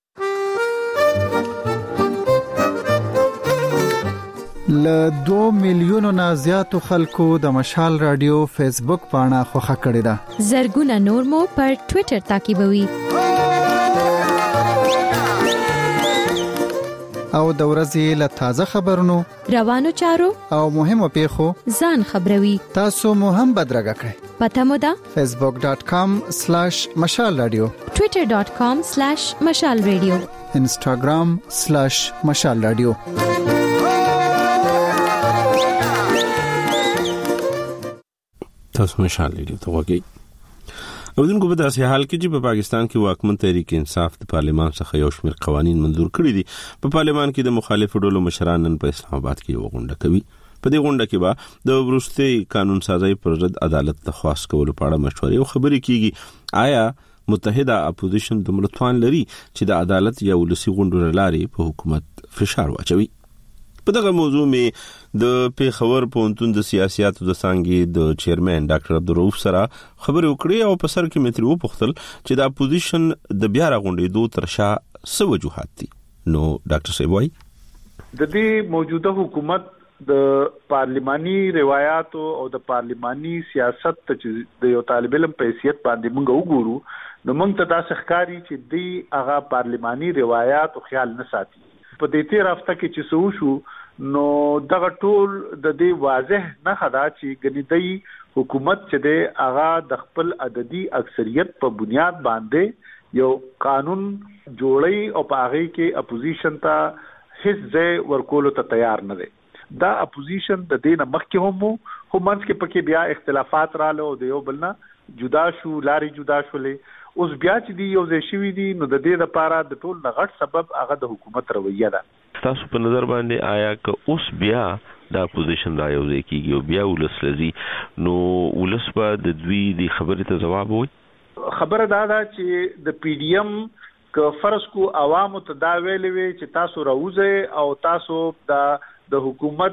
ل دو میلیونو نه زیاتو خلکو د مشال رادیو فیسبوک پاڼه خوښه کړې ده. زرګونه نور مو پر ټوئیټر تعقیبوي او د ورځې له تازه خبرونو روانو چارو او مهمو پیښو ځان خبروي. تاسو مو هم بدرګه کړئ. پته مو ده facebook dot com slash mashal radio twitter dot com slash mashal radio instagram slash mashal radio. تاسو مشال لیدو ته وګورئ. او دغه په داسې حال کې چې په پاکستان کې واکمن تحریک انصاف د پارلیمان څخه یو شمېر قوانين منظور کړي دي. په پارلیمان کې د مخالفو ډلو مشران نن په اسلام آباد کې یو غونډه کوي. په دې غونډه کې به د ورستي قانون سازي پر ضد عدالت درخواست کولو په اړه مشورې او خبرې کیږي. آیا متحده اپوزیشن د ملتوان لري چې د عدالت یا ولسی غونډو لارې په حکومت فشار واچوي؟ په دغه موضوع مې د پیښور پوهنتون د سیاستو د څانګې د چیرمن ډاکټر عبدالرؤف سره خبرې وکړې او په سر کې مې ترې وپوښتل چې د اپوزیشن د بیا راغونډېدو تر شا څه وجوهات دي. نو ډاکټر صاحب وایي د دې موجوده حکومت د پارلیماني روایت او د پارلیماني سیاست چې د یو طالب علم په حیثیت باندې موږ وګورو نو موږ ته دا ښکاري چې دی هغه پارلیماني روایت او خیال نه ساتي. په دې تیر هفته کې چې سو شو نو دغه ټول د دې واضح نه خدا چې ګنیدای حکومت چې د هغه د خپل عددي اکثریت په بنیاد باندې یو قانون جوړي او په هغه کې اپوزیشن ته هیڅ ځای ورکول ته تیار نه دی. دا اپوزیشن د دې نه مخکې هم خو منځ کې پکې بیا اختلافات رااله او د یو بل نه جدا شو لاري جدا شولې. اوس بیا چې دی یو ځای شوی دی نو د دې لپاره د ټول غټ سبب هغه د حکومت رویه ده. تاسو په نظر باندې آیا که اوس بیا د اپوزیشن را یو ځای کیږي او بیا ولس لذي نو ولس به د دوی د خبرې ته جواب وایي؟ خبره دا ده چې د پی ډی ایم که فرض کو عوامو ته دا ویلې وي چې تاسو راوځئ او تاسو د د حکومت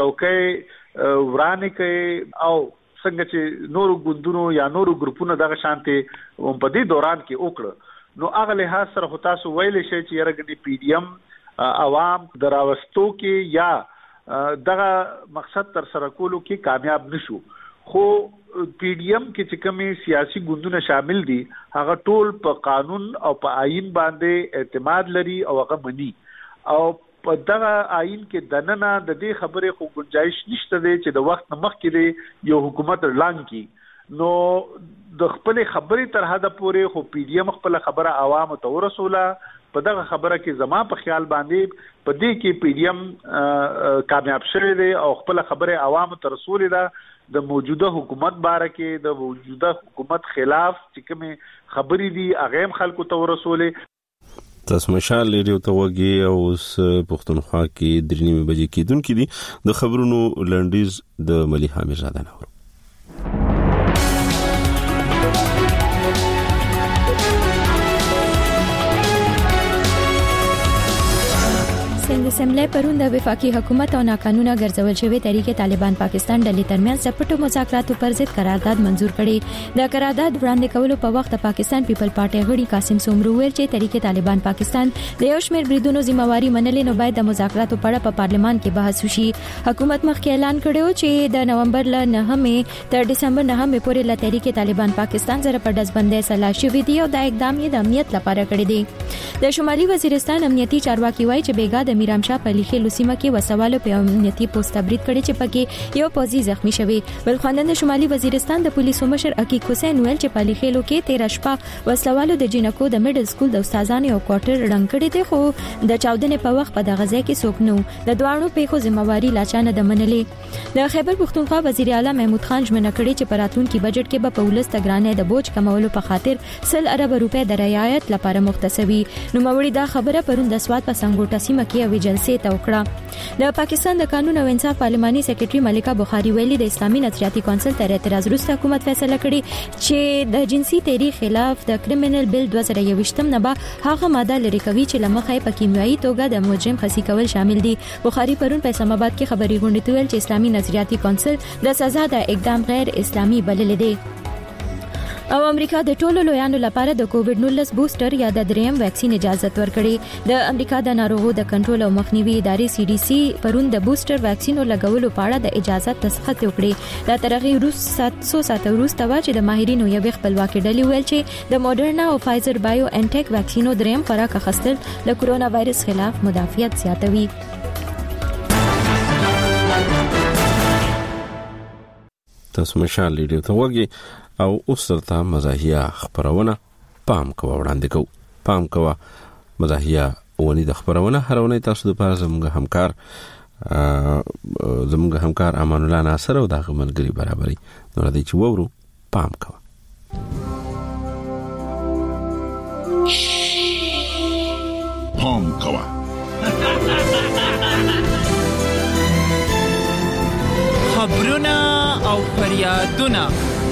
چوکۍ ورانه کوي او څنګه چې نورو ګوندونو یا نورو ګروپونو دغه شانتي په دې دوران کې وکړه نو هغه له سره خو تاسو ویلې شي چې یره پی ډی ایم عوام دراوستو کې یا دغه مقصد تر سره کولو کې کامیاب نشو. خو پی ډی ایم کې چې کومي سیاسي ګوندونه شامل دي هغه ټول په قانون او په آئین باندې اعتماد لري او هغه مني او په دغه آئین کې دننه د دې خبرې خو گنجائش نشته دی چې د وخت مخکې دی یو حکومت اعلان کی نو د خپل خبرې تر حد پورې خو پی ډی ایم خپل خبره عوام ته ورسوله په دغه خبره کې زما په خیال باندې په دې کې پی ډی ایم کامیاب شوی دی او خپل خبره عوام ته رسولې ده د موجوده حکومت باره کې د موجوده حکومت خلاف چې کومه خبرې دي هغه خلکو ته ورسولې تاسو مشال ریډیو ته وګي او اوس پښتونخوا کې درې نیمه بجې کېدونکې دي د خبرونو لنډیز د ملي حامد زاده نور سند سملې پرون د وفاقي حکومت او ناقانونه ګرځول شوی طریقې طالبان پاکستان ډلې ترمنځ د پټو مذاکراتو پر ضد قرارداد منزور کړي. د قرارداد وړاندې کولو په وخت د پاکستان پیپل پارټي غړي قاسم سومرو ویل چې طریقې طالبان پاکستان د یو شمېر بریدونو ذمہواری منلې نو باید د مذاکراتو په اړه په پارلمان کې بحث وشي. حکومت مخکې اعلان کړو چې د نومبر ل نهمې تر دسمبر نهمې پورې ل طریقې طالبان پاکستان سره په دزبندۍ سلا شوی دی او د اقدام یې د امنیت لپاره کړی دی. د شمالي وزیرستان امنیتي چارواکي وایي چې بیګا د میرام شاه په لیکلو سیمه کې وسوالو په امنیتي پوسټ تبرید کړي چې پکې یو پوځي زخمی شوی. بل خواندن شمالي وزیرستان د پولیسو مشر عقیق حسین ویل چې په لیکلو کې تیر شپه وسوالو د جنکو د میډل سکول د استادانو او کوارټر رنګ کړي دي خو د چاودنې په وخت په دغه ځای کې څوک نو د دوانو په خو ذمہواری لاچانه د منلې. د خیبر پختونخوا وزیر اعلی محمود خان ژمنه کړې چې په راتلونکي بجټ کې به په ولس تګرانې د بوج کمولو په خاطر سل ارب روپے د رعایت لپاره مختصوي. نو موري دا خبره پرون د سواد په سنگوټه سیمه کې وی جلسې ته وکړه. د پاکستان د قانون او انصاف پارلماني سیکریټري ملکه بخاری ویلي د اسلامي نظریاتي کونسل تر اعتراض وروسته حکومت فیصله کړې چې د جنسي تحریک خلاف د کریمینل بیل دوه زره یوویشتم نه به هغه ماده لري کوي چې لمخې په کیمیاوي توګه د مجرم خسي کول شامل دي. بخاری پرون په اسلام آباد کې خبري غونډه ویل چې اسلامي نظریاتي کونسل د سزا د اقدام غیر اسلامي بللی دی. او امریکا د ټولو لویانو لپاره د کووډ نولس بوستر یا د دریم ویکسین اجازه ورکړي. د امریکا د ناروغو د کنټرول او مخنیوي ادارې سی ډي سي پرون د بوستر ویکسینو لګولو په اړه د اجازه تصحیح وکړي. د ترغی روس ساتسو ساته وروسته وا چې د ماهرینو یو خپلواکي ډلې ویل چې د موډرنا او فایزر بایو انټیک ویکسینو دریم خوراک اخیستل د کرونا وایرس خلاف مدافعت زیاتوي. تاسو مشال ریډیو ته وګي او اوس ترته مزاحیه خبرونه پام کوه وړاندې کو پام کوه مزاحیه ونی د خبرونه هرونه تاسو د پاره زموږ همکار زموږ همکار امان الله ناصر او د غملګری برابرۍ نو ردی چې وورو پام کوه. پام کوه خبرونه او فریادونه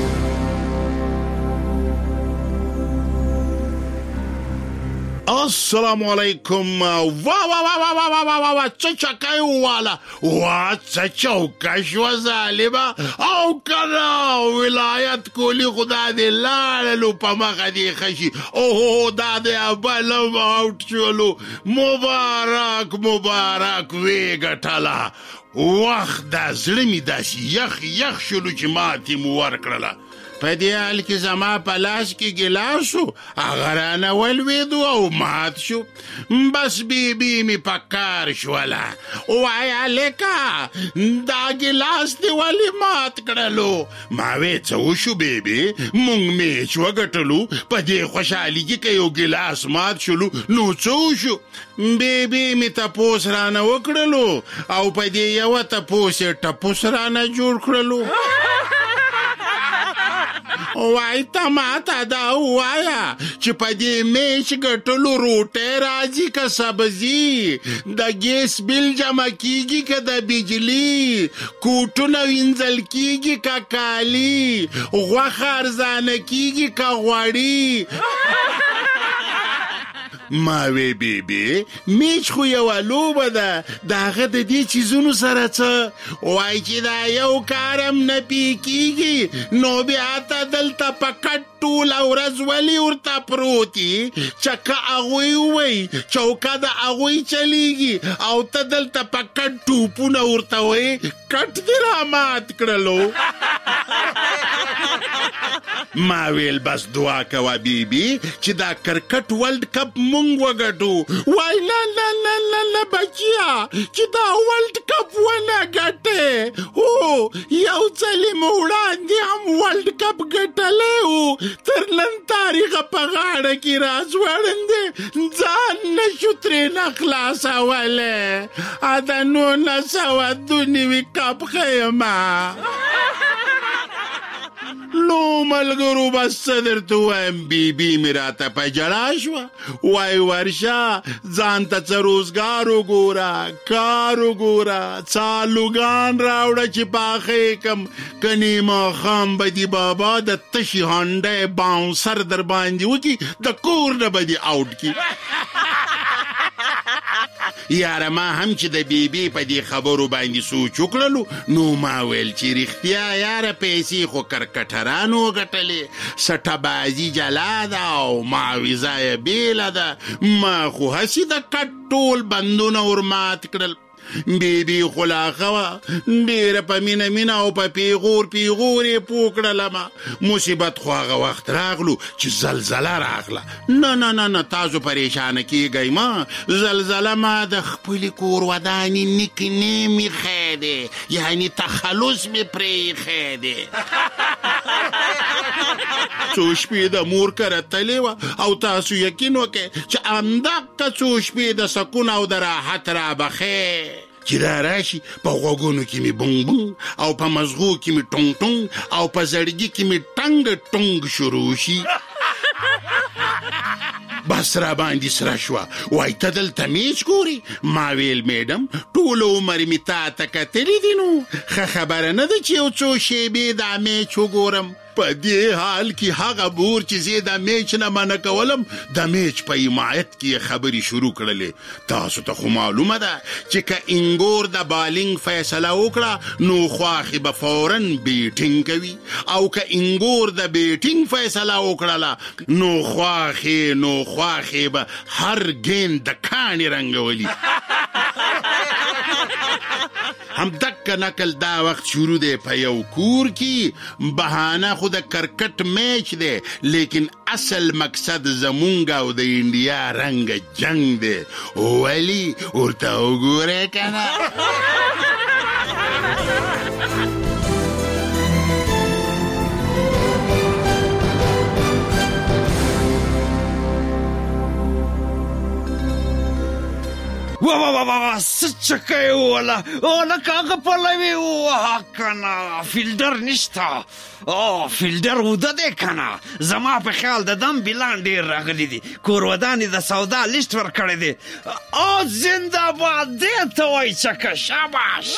السلام علیکم. وا وا وا وا وا وا وا وا وا چچکای والا وا چچوکش و ظالما او کنا ولایت کولی خدا دې لاړلو په مخه دی خشي او دا دې ابلم اوټ شولو مبارک مبارک وی ګټلا وخت دا زړه می داسي یخ یخ شلو چې ماتي مو ور کړله په دې حال کې زما په لاس کې ګلاسو هغه رانه ولوېدو او مات شو. بس بیبي مې په کار شوله وایه لکه دا ګلاس دې ولې مات کړلو؟ ما وې څه وشو بیبي مونږ میچ وګټلو په دې خوشحالي کې که یو ګلاس مات شلو نو څه وشو؟ بیبي مې تپوس رانه وکړلو او په دې یوه تپوس یې ټپوس رانه جوړ کړلو. وای تا ماته دا وایا چې په دې میچ ګټلو روټۍ راځي که سبزي د ګیس بل جمع کیږي که د بجلی کوټونه وینځل کیږي که کالي غوښه ارزانه کیږي که غوړي. ما وی بیبي میچ خو یو لوبه ده د هغه د دې چیزونو سره څه وای چې دا یو کارم نه پیکیږي نو بیا ته دلته په کټ ټوله ورځ ولې ورته پروتي چې که هغوی ووایي چوکه د هغوی چلیږي او ته دلته په کټ ټوپونه ورته وایي کټ دې رامات کړلو. ما ویل بس دعا کوه بیبي چې دا کرکټ ورلد کپ مونږ وګټو. وای نه نه نه نه نه بچیا چې دا ورلد کپ ونه ګټې. هو یو ځلې مو وړاندې هم ورلد کپ ګټلی و، تر نن تاریخه په غاړه کې راځوړندې ځان نشو ترېنه خلاصولی. ا د نولس سوه دوه نوي کپ ښیمه. نو ملګرو بس څه درته ووایم، بیبي مې راته په ژړا شوه. وای ورشه ځان ته څه روزګار وګوره، کار وګوره، څالوګان راوړه چې پاخه یې کم، که نیمه خام به دي بابا د تشي هانډی باونسر در باندې وکړي، د کور نه به دي آوټ کړي. یاره ما هم چې د بیبي په دې خبرو باندې سوچ وکړلو، نو ما ویل چې رښتیا یاره پیسې خو کرکټرانو وګټلې، سټهبازي جلا ده او معاوضه یې بیله ده. ما خو هسې د کټ ټول بندونه ورمات کړل. بیبي خو لا ښه وه، ډېره په مینه مینه او په پیغور پیغور یې پوه کړلمه. مصیبت خو هغه وخت راغلو چې زلزله راغله. نه نه نه نه تاسو پریشانه کیږئ مه، زلزله ما د خپلې کور ودانې نیکنې مې ښی دی، یعنې تخلص مې پرې ایښی دی. څو شپې د مور کره تلې وه او تاسو یقین وکئ چې همدغه څو شپې د سکون او د راحت رابخې چې دا راشي په غوږونو کې مې بونګ بونګ او په مزغو کې مې ټونګ ټونګ او په زړګي کې مې ټنګ ټونګ شروع شي. بس را باندې سره شوه. وای ته دلته میچ ګورې؟ ما ویل میډم ټول عمر مې تا ته کتلي دي، نو ښه خبره نه ده چې یو څو شیبې دا میچ وګورم. په دې حال کې هغه بور چې زه دا میچ نه منع کولم، د میچ په حمایت کې خبرې شروع کړلې. تاسو ته خو معلومه ده چې که انګور د بالینګ فیصله وکړه نو خواښې به فوراً بیټینګ کوي، او که انګور د بیټینګ فیصله وکړله نو خواښې نو خواښې به هر گیند د کاڼې رنګولي. هم دک نکل دا وقت شروع دی په یو کور کې. بهانه خو د کرکټ میچ دی، لیکن اصل مقصد زمونږ او د انډیا رنګ جنگ دی. ولی ورته وګورئ که نه. وا وا وا وا څه چکه وله او لکه هغه پلوي ووهه که نه، فیلډر نشته. او فیلډر وده دی که نه. زما په خیال د دم بیلان ډېر راغلی دي، کور ودانې د سودا لیست ورکړی دی. او زنده‌باد دې ته وایي چکه. شاباش.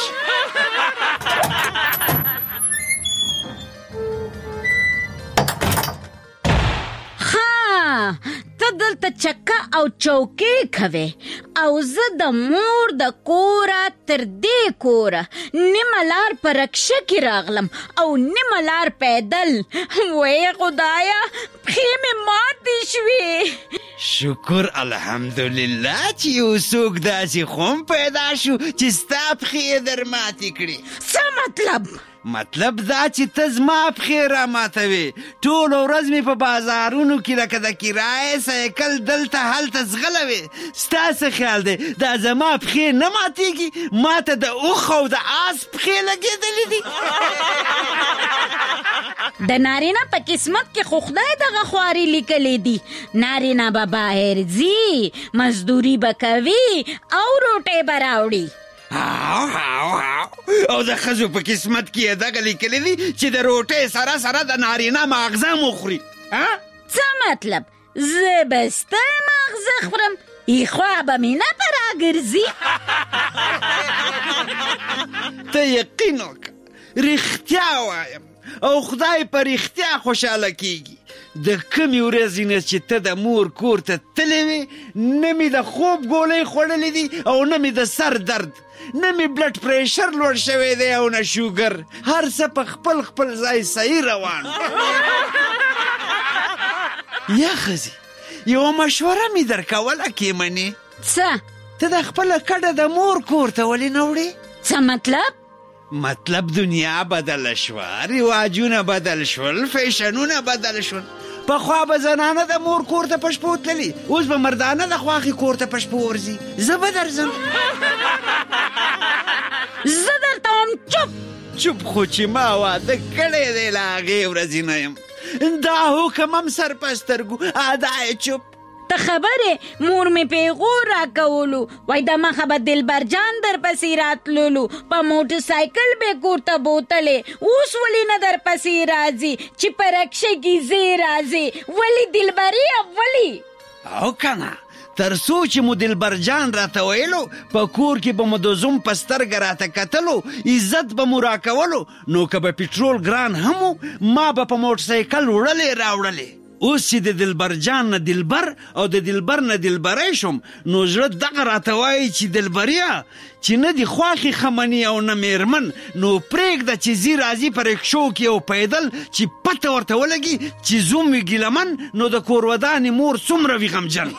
ها ته دلته چکه او چوکۍ کوې او زه د مور د کوره تر دې کوره نیمه لار په رکشه کې راغلم او نیمه لار پیدل. وای خدایا پښې مې ماتې شوې. شکر الحمدلله چې یو څوک داسې خوم پیدا شو چې ستا پښې یې در ماتې کړې. څه مطلب؟ مطلب دا چې ته زما پښې را ماتوې. ټوله ورځ مې په بازارونو کې لکه د کرایې سایکل دلته هلته ځغلوې. ستا څه خیال دی دا زما پښې نه ماتېږي؟ ما ته د اوښ او د آس پښې لګېدلې دي. د نارینه په قسمت کې خو خدای دغه خواري لیکلې دي. نارینه به بهر ځي، مزدوري به کوي او روټۍ به راوړي. هاو هاو هاو او د ښځو په قسمت کې یې دغه لیکلي دي چې د روټۍ سره سره د نارینه ماغزه مو خوري. څه مطلب؟ زه به ستا ماغزه خورم؟ ایخوا به مې نه به راګرځي. ته یقین وکړه رښتیا وایم او خدای په رښتیا خوشحاله کیږي. د کمې ورځې نه چې ته د مور کور ته تللی وې، نه مې د خوب ګولۍ خوړلې دي او نه مې د سر درد، نه مې بلډ پریشر لوړ شوی دی او نه شوګر. هر څه په خپل خپل ځای صحیح روان. یا ښځې یوه مشوره مې در کوله کې منې؟ څه؟ ته د خپله کډه د مور کور ته ولې نه وړې؟ څه مطلب؟ مطلب دنیا بدل شوه، رواجونه بدل شول، فیشنونه بدل شول. پخوا به زنانه د مور کور ته په شپو تللي، اوس به مردانه د خواښې کور ته په شپو ورځي. زه به درځم. زه درته وایم چپ چپ خو چې ما واده کړی دی له هغې ورځې نه یم. دا حکم هم سر په سترګو، ادا یې چپ. ته خبرې مور مې پیغور راکولو، وای د مخه به دلبر جان در پسې راتللو، په موټر سایکل به کور ته بوتلې، اوس ولې نه در پسې راځي چې په رکشه کې زی راځي؟ ولې دلبري ولې؟ او کنه تر څو چې مو دلبر جان راته ویلو، په کور کې به مو د زوم په سترګه راته کتلو، عزت به مو راکولو، نو که به پټرول ګران هم ما به په موټر سایکل وړلې راوړلې. اوس چې د دلبر جان نه دلبر او د دلبر نه دلبری شم، نو زړه دغه راته وایي چې دلبریا چې نه دي خواښې خمني او نه میرمن، نو پرېږده چې ځي راځي په رکشو کې او پیدل، چې پته ورته ولګي چې زوم وي ګیلمن، نو د کور ودانې مور څومره وي غمجن.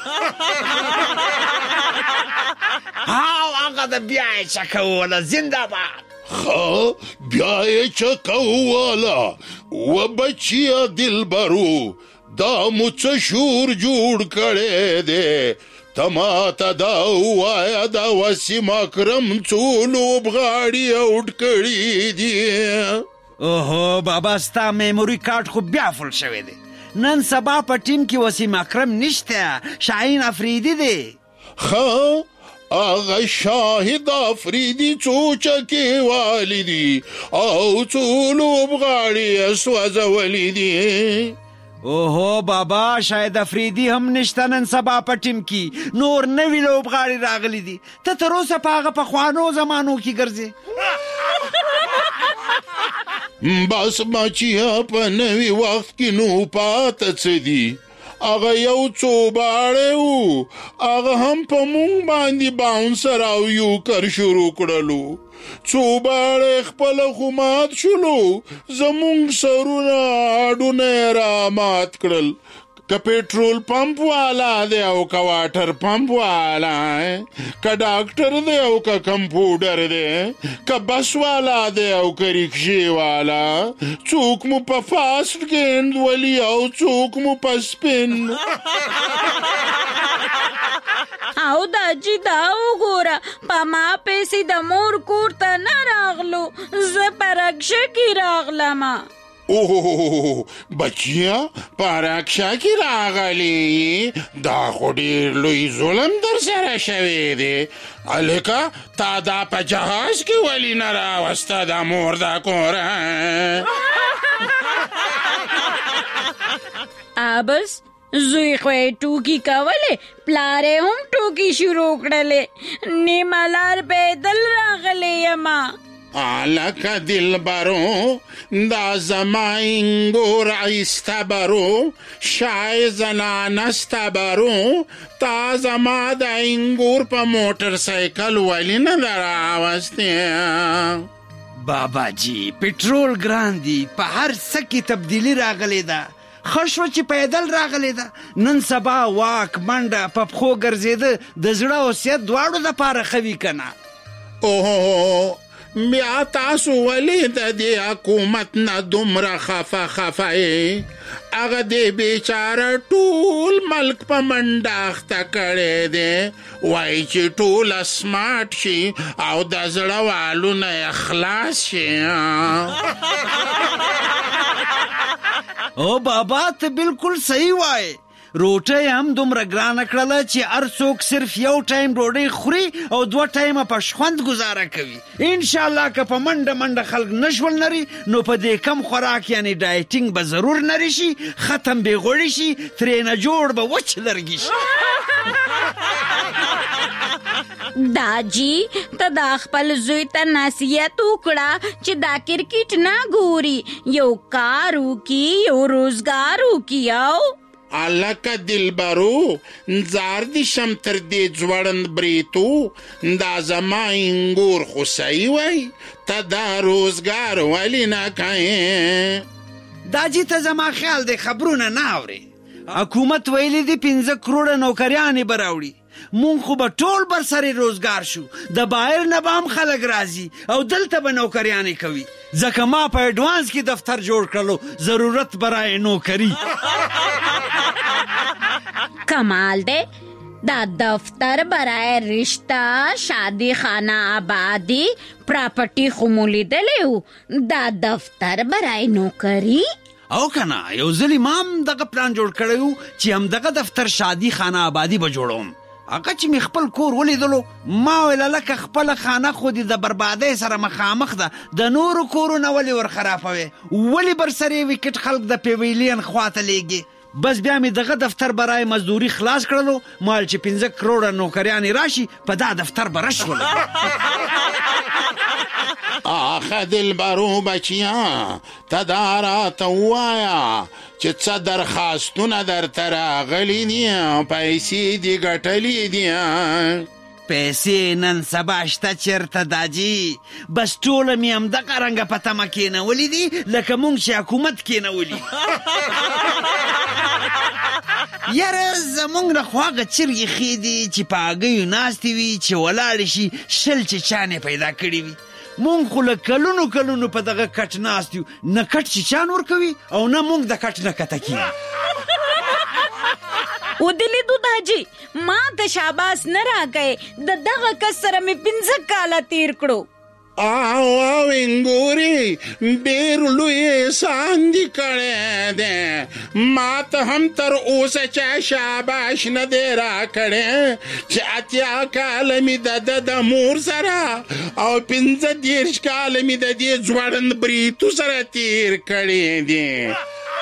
هاو هغه د بیا یې چکه ووله، زنده باد. ها بیا یې چکه ووله. و بچیه دلبرو دا مو څه شور جوړ کړی دی؟ ته ماته دا ووایه دا وسیم اکرم څو لوبغاړي اوټ کړي دي؟ اوهو بابا ستا میموري کارت خو بیا فل شوی دی. نن سبا په ټیم کې وسیم اکرم نشته، شاهین افریدي دی. ها آغا شاهد افریدی څو چکې والی دي او څو لوبغاړي یې سوځولی دي؟ اوهو بابا شاهد افریدي هم نشته نن سبا په ټیم کې، نور نوي لوبغاړي راغلي دي. ته تر اوسه په هغه پخوانو زمانو کې ګرځې. بس بچیه په نوي وخت کې نو پاته څه دي؟ هغه یو څو باړی و، هغه هم په مونږ باندې باونسر او یوکر شروع کړلو. څو باړی خپله خو مات شولو، زمونږ سرونه اډونه یې را مات کړل. که پیټرول پمپ والا دی او که واټر پمپ والا، که ډاکټر دی او که کمپوډر دی، که بس والا دی او که رکشې والا، څوک مو په فاسټ کې هندولي او څوک مو په سپین. او دا چې دا وګوره په ما پیسې د مور کور ته نه راغلو، زه په رکشه کې راغلمه. اوه بچیا په رکشه کې راغلی؟ دا خو ډېر لوی ظلم در سره شوی دی. هلکه تا دا په جهاز کې ولې نه راوسته د مور د کوره؟ ابس زوی خو یې ټوکې کولې، پلار یې هم ټوکې شروع کړلې. نیمه لار پیدل راغلی یمه. لکه دلبرو دا زما انګور ایسته برو، شای زنانه سته برو، تا زما د انګور په موټر سایکل ولې نه ده راوستې؟ بابا جی پټرول ګران دی، په هر څه کې تبدیلي راغلی ده. ښه شوه چې پیدل راغلی ده. نن سبا واک منډه په پښو ګرځېده د زړه او صحت دواړو دپاره ښه وي که نه؟ اوه بیا تاسو ولې د دې حکومت نه دومره خفه خفه یې؟ هغه دې بیچاره ټول ملک په منډه اخته کړی دی. وایي چې ټوله سمارټ شي او د زړه والونه یې خلاص شي. او بابا ته بالکل صحیح وایي. روټۍ هم دومره ګرانه کړله چې هر څوک صرف یو ټایم ډوډۍ خوري او دوه ټایمه په شخوند ګزاره کوي. انشاءالله که په منډه منډه خلک نشول نري، نو په دې کم خوراک یعنی ډایټینګ به ضرور نری شي، ختم بې غوړي شي، ترېنه جوړ به وچ لرګي شي. دا جی ته دا خپل زوی ته نصیحت وکړه چې دا کرکټ نه ګوري، یو کار وکړي، یو روزګار وکړي. او الکه دلبرو نزار دی شم تر دې ځوړند بریتو، دا زما انګور خو صحیح وای، ته دا روزګار ولې نه کوې؟ دا جی ته زما خیال دی خبرونه نه اورې. حکومت ویلی دی پنځه کروړه نوکریانې به راوړي، مونږ خو به ټول بر سره روزګار شو، د بهر نه به هم خلک راځي او دلته به نوکریانې کوي، ځکه ما په اډوانس کې دفتر جوړ کړلو، ضرورت برای نوکری. کمال دی. دا دفتر برای رشتہ، شادی خانه، آبادی، پراپرٹی خو مو لیدلی و، دا دفتر برای نوکری؟ او کنه یو ځلې ما هم دغه پلان جوړ کړی و چې همدغه دفتر شادي خانه آبادي به جوړوم. هغه چې مې خپل کور ولیدلو ما ویله لکه خپله خانه خو دې د بربادۍ سره مخامخ ده، د نورو کورونه ولې ورخرابوې؟ ولې برسرې وکټ خلک د پیویلین خواته لیږي؟ بس بیا مې دغه دفتر برای مزدوري خلاص کړلو، مال چې پنځه کروڑه نوکریانې راشي په دا دفتر به رشولو. آخه دلبرو بچیان ته دا راته ووایه چې څه درخواستونه درته راغلي دي، پیسې دې ګټلې دي؟ پیسې نن سبا شته چېرته داجي، بس ټوله مې همدغه رنګه په تمه کېنولي دي لکه مونږ چې حکومت کېنولي. یاره زمونږ نه خو هغه چرګې ښې دي چې په هګیو ناستې وي چې ولاړې شي شل چیچانې پیدا کړي وي. مونږ خو له کلونو کلونو په دغه کټ ناست یو، نه کټ چیچان ورکوي او نه مونږ د کټ نه کته کېږي. او د لیدو د حاجي ما ته شاباس نه راکئ، د دغه کس سره مې پنځه کاله تیر کړو. او او انګوري ډېر لوی احسان دې کړی دی، ما ته هم تر اوسه چا شاباش نه دی راکړی چې اتیا کاله مې د ده د مور سره او پنځه دېرش کاله مې د دې ځوړند بریتو سره تیر کړی دی.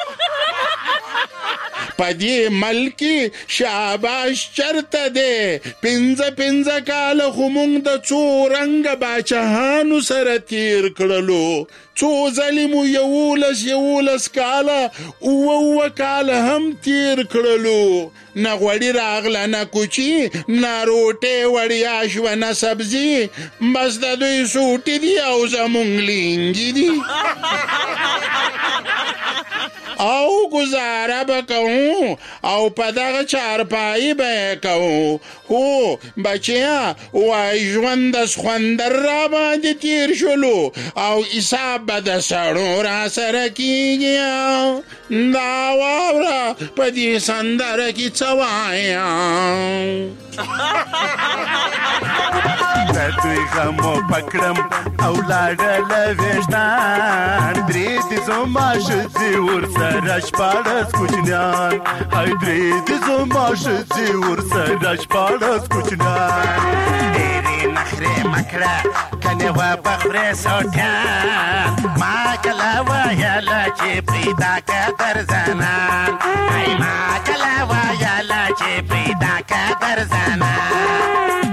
په دې ملک شاباش چرته دی، پنځه پنځه کاله خو مونږ د څو رنګه باچهانو سره تیر کړلو، څو ځلې مو یولس یولس کاله اوه اوه کاله هم تیر کړلو. نه غوړي راغله، نه کوچي، نه روټۍ وړیا شوه، نه سبزي، بس د دوی سوټي دي او زمونږ لینګي دي. او گزاره به کوو او په دغه چارپایي به یې کوو. هو بچیا وای ژوند د سخوندر را باندې تیر شولو او حساب به د سړو را سره کېږي. دا واوره په دې سندره کې څه وایم؟ د دوی غمو پکړم او لاړله ویښتان، درې دې زما ښځې ورسره شپاړس کوچنیان، هی درې دې زما ښځې ورسره شپاړس کوچنیان. ډېرې نخرې مه کړه کنې وبخورې سوټیان، ما کله ویله چې پیدا که در زنان، هی ما کله ویله چې پیدا که در زنان.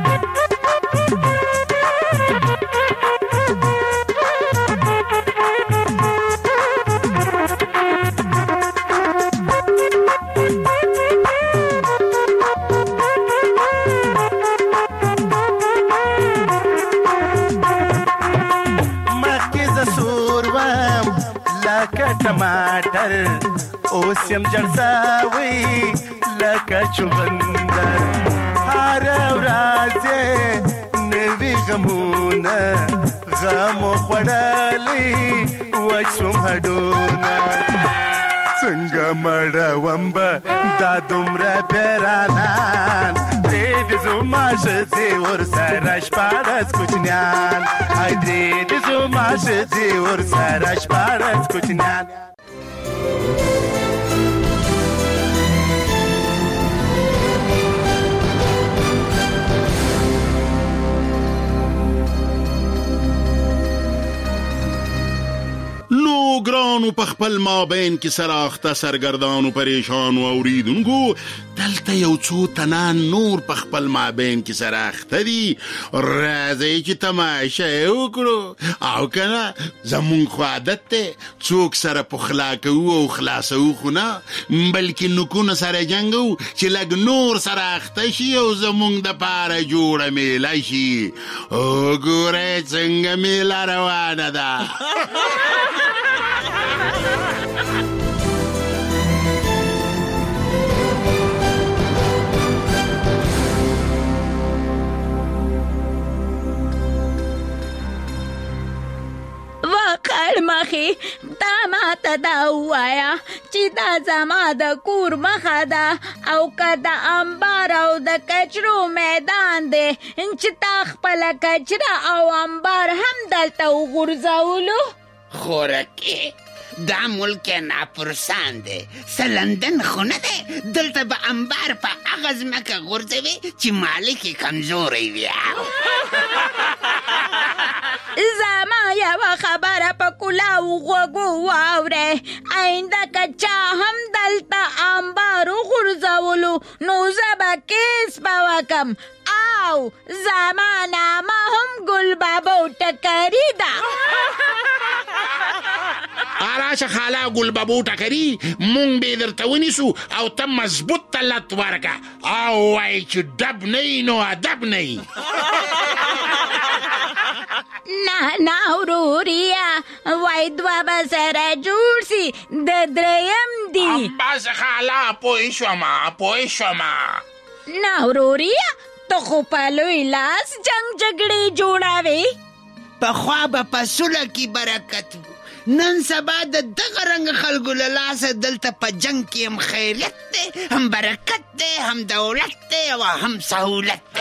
ټماټر اوس یم جړساوي لکه چغندر، هره ورځ نوي غمونه غمو خوړلي وچ شوم هډونه. څنګه مړوم به دا دومره پیرانان، درې دې زما ښځې ورسره شپاړس کوچنیان، هی درې دې زما ښځې ورسره شپاړس کوچنیان. نو ګرانو په خپل مابین کې سراخته سرګردانو پریشانو اوریدونکو، دلته یو څو تنان نور په خپل مابین کې سراخته دي. راځئ چې تماشه یې وکړو. او کنه زمونږ خو عادت دی څوک سره پخلا کوو او خلاصو خو نه، بلکې نکونه سره جنګو چې لږ نور سراخته شي او زمونږ دپاره جوړه میله شي. وګورئ څنګه میله روانه ده. مخې تا ماته دا ووایه چې دا زما د کور مخه ده او که د انبار او د کچرو میدان دی چې تا خپله کچره او انبار هم دلته وغورځولو. خورکې دا ملک ناپرسان دی، څه لندن خو نه دی. دلته به انبار په هغه ځمکه غورځوي چې مالک یې کمزوری وي. زما یوه خبره په کلاو غوږو واورئ، آینده که چا هم دلته انبار وغورځولو نو زه به کیس به وکم او زما نامه هم ګلبابو ټکري ده. راشه خاله ګلبابو ټکري، مونږ به یې درته ونیسو او ته مضبوط تلت ورکه او وایي چې ډب نه یي نو ادب نه یي. نه نه وروریا، وای دوه به سره جوړ سي، د دریم دي. بس خاله پوه شومه پوه شومه. نه وروریا، ته خو په لوی لاس جنګ جګړې جوړوې. پخوا به په سوله کې برکت و، نن سبا د دغه رنګ خلکو له لاسه دلته په جنګ کې هم خیریت دی، هم برکت دی، هم دولت دی او هم سهولت دی.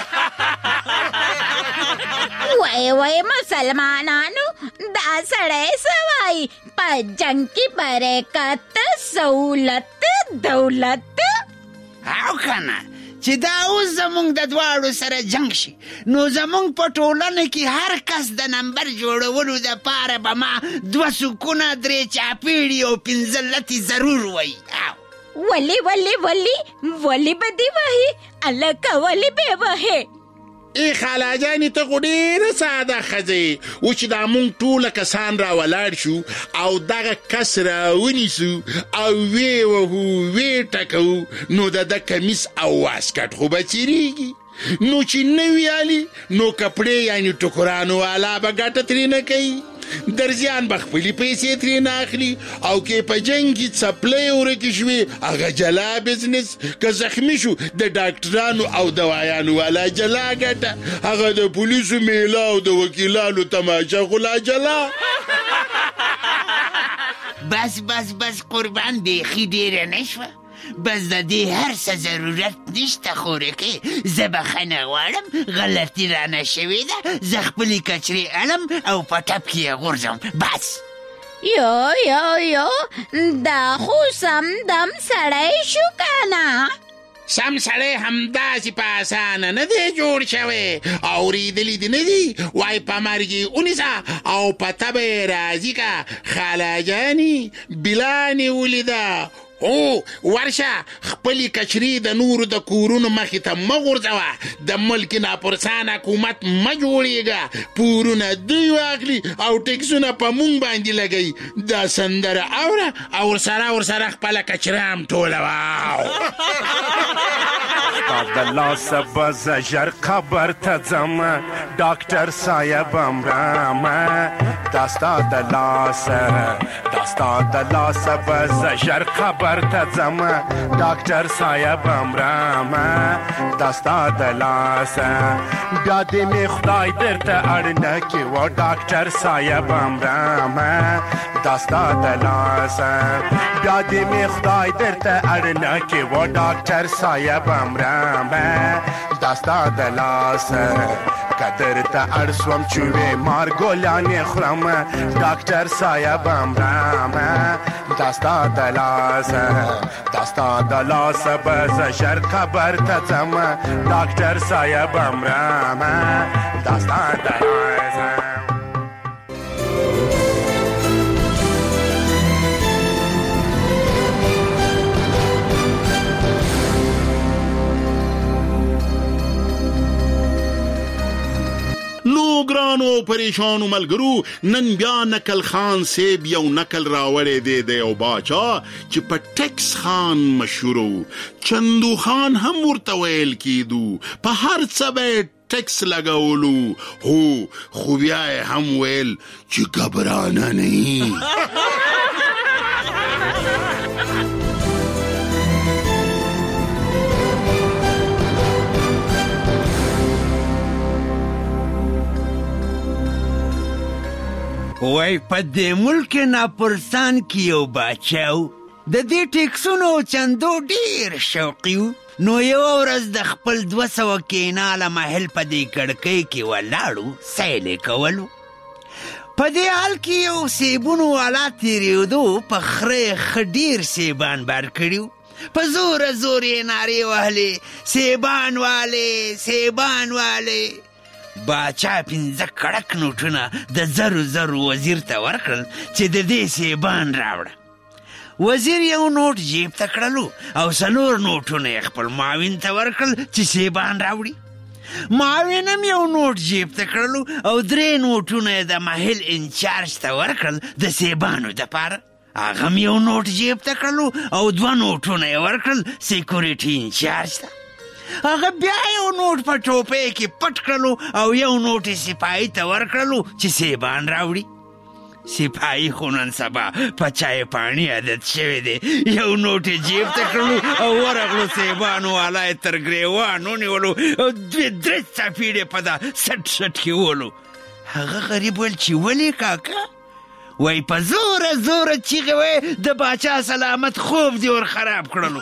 وای وای مسلمانانو، دا سړی څه وایي؟ په جنګ کې برکت، سهولت، دولت. او کنه چې دا اوس زمونږ د دواړو سره جنګ شي نو زمونږ په ټولنه کې هر کس د نمبر جوړولو دپاره به ما دوه سکونه، درې چاپېړي او پنځه لتې ضرور وایي. ولې ولې ولې ولې به دې وهي هلکه، ولې به یې وهې؟ ای خاله جانې ته خو ډېره ساده ښځې و چې دا مونږ ټوله کسان را ولاړ شو او دغه کس را ونیسو او ویې وهو ویې ټکوو نو د ده کمیس او واسکټ خو به چیرېږي، نو چې نه ویالي نو کپړې یعنې ټکرانو والا به ګټه ترې نه کوي، درزیان به خپلې پیسې ترې نه اخلي، او که په جنګ کې څپلۍ ورکې شوې هغه جلا بزنس، که زخمي شو د ډاکټرانو او دوایانو والا جلا ګټه، هغه د پولیسو میله او د وکیلانو تماشه خو لا جلا. بس بس بس قربان، بیخي ډېره نه شوه. بس د دې هر څه ضرورت نشته خورکې، زه بخښنه غواړم، غلطي رانه شوې ده، زه خپلې کچرې الم او په ټپ کې یې غورځوم. بس یو یو یو دا خو سم دم سړی شو کنه. سم سړی همداسې په اسانه نه دی جوړ شوی، اورېدلي دې نه دي وایي په مرګ یې ونیسه او په تبه یې راضي که. خاله جانې بلانې ولیده، هو ورشه خپلې کچرې د نورو د کورونو مخې ته مه غورځوه، د ملک ناپرسان حکومت مه جوړېږه، پورونه دوی واخلي او ټکسونه په مونږ باندې لګوي. دا سندره اوره او ورسره ورسره خپله کچره هم ټوله ستا د لاسه به زه ژر قبر ته ځم، ډاکټر صاحب هم رامه. دا ستا د لاسه دا ستا د لاسه به زه ژر قبر ته ځم، ډاکټر صاحب هم رامه. دا ستا د لاسه بیا دې مې خدای درته اړ نه کړي و، ډاکټر صاحب هم رامه. دا ستا د لاسه بیا دې مې خدای درته اړ نه کړي و، ډاکټر صاحب هم رامه. دا ستا د لاسه قدر ته اړ سوم چې وې مار ګلانې خورم، ډاکټر صاحب هم رامه. دا ستا د لاسه دا ستا د لاسه به زه ژر قبر ته ځم، ډاکټر صاحب هم رامه. دا ستا د لاسه نو ګرانو پریشانو ملګرو، نن بیا نکل خان سیب یو نکل راوړی دی د یو باچا چې په ټکس خان مشهور و، چندو خان هم ورته ویل کیدو، په هر څه به ټکس لګولو، هو خو بیا یې هم ویل چې ګبرانه نه وای په دې ملک ناپرسان کې یو باچاو د دې ټیکسونو چندو ډیر شوقي و. نو یو ورځ د خپل دوه سوه کیناله محل په دې کړکۍ کې ولاړو سیل یې کولو. په دې حال کې یو سیبونو والا تېرېدو په خره ښه ډېر سیبان بار کړي. په زوره زور یې نارې وهلې سیبان والې سیبان والې. باچا پنځه کړک نوټونه د زرو زرو وزیر ته ورکړل چې د دې سیبان راوړه. وزیر یو نوټ جیب ته کړلو او څلور نوټونه یې خپل معاون ته ورکړل چې سیبان راوړي. معاون هم یو نوټ جیب ته کړلو او درې نوټونه یې د محل انچارج ته ورکړل د سیبانو دپاره. هغه هم یو نوټ جیب ته کړلو او دوه نوټونه یې ورکړل سیکورټي انچارج ته. هغه بیا یو نوټ په ټوپۍ کې پټ کړلو او یو نوټ یې سپاهي ته ورکړلو چې سیبان راوړي. سپاهي خو نن سبا په چای پاڼي عادت شوی دی. یو نوټ یې جیب ته کړلو او ورغلو سیبانو والا یې تر ګریوان ونیولو او دوې درې څپېړې په دا سټ سټ کې ولو. هغه غریب ویل چې ولې کاکا؟ وای په زوره زوره چیغې وی د باچا سلامت خوب دې ور خراب کړلو.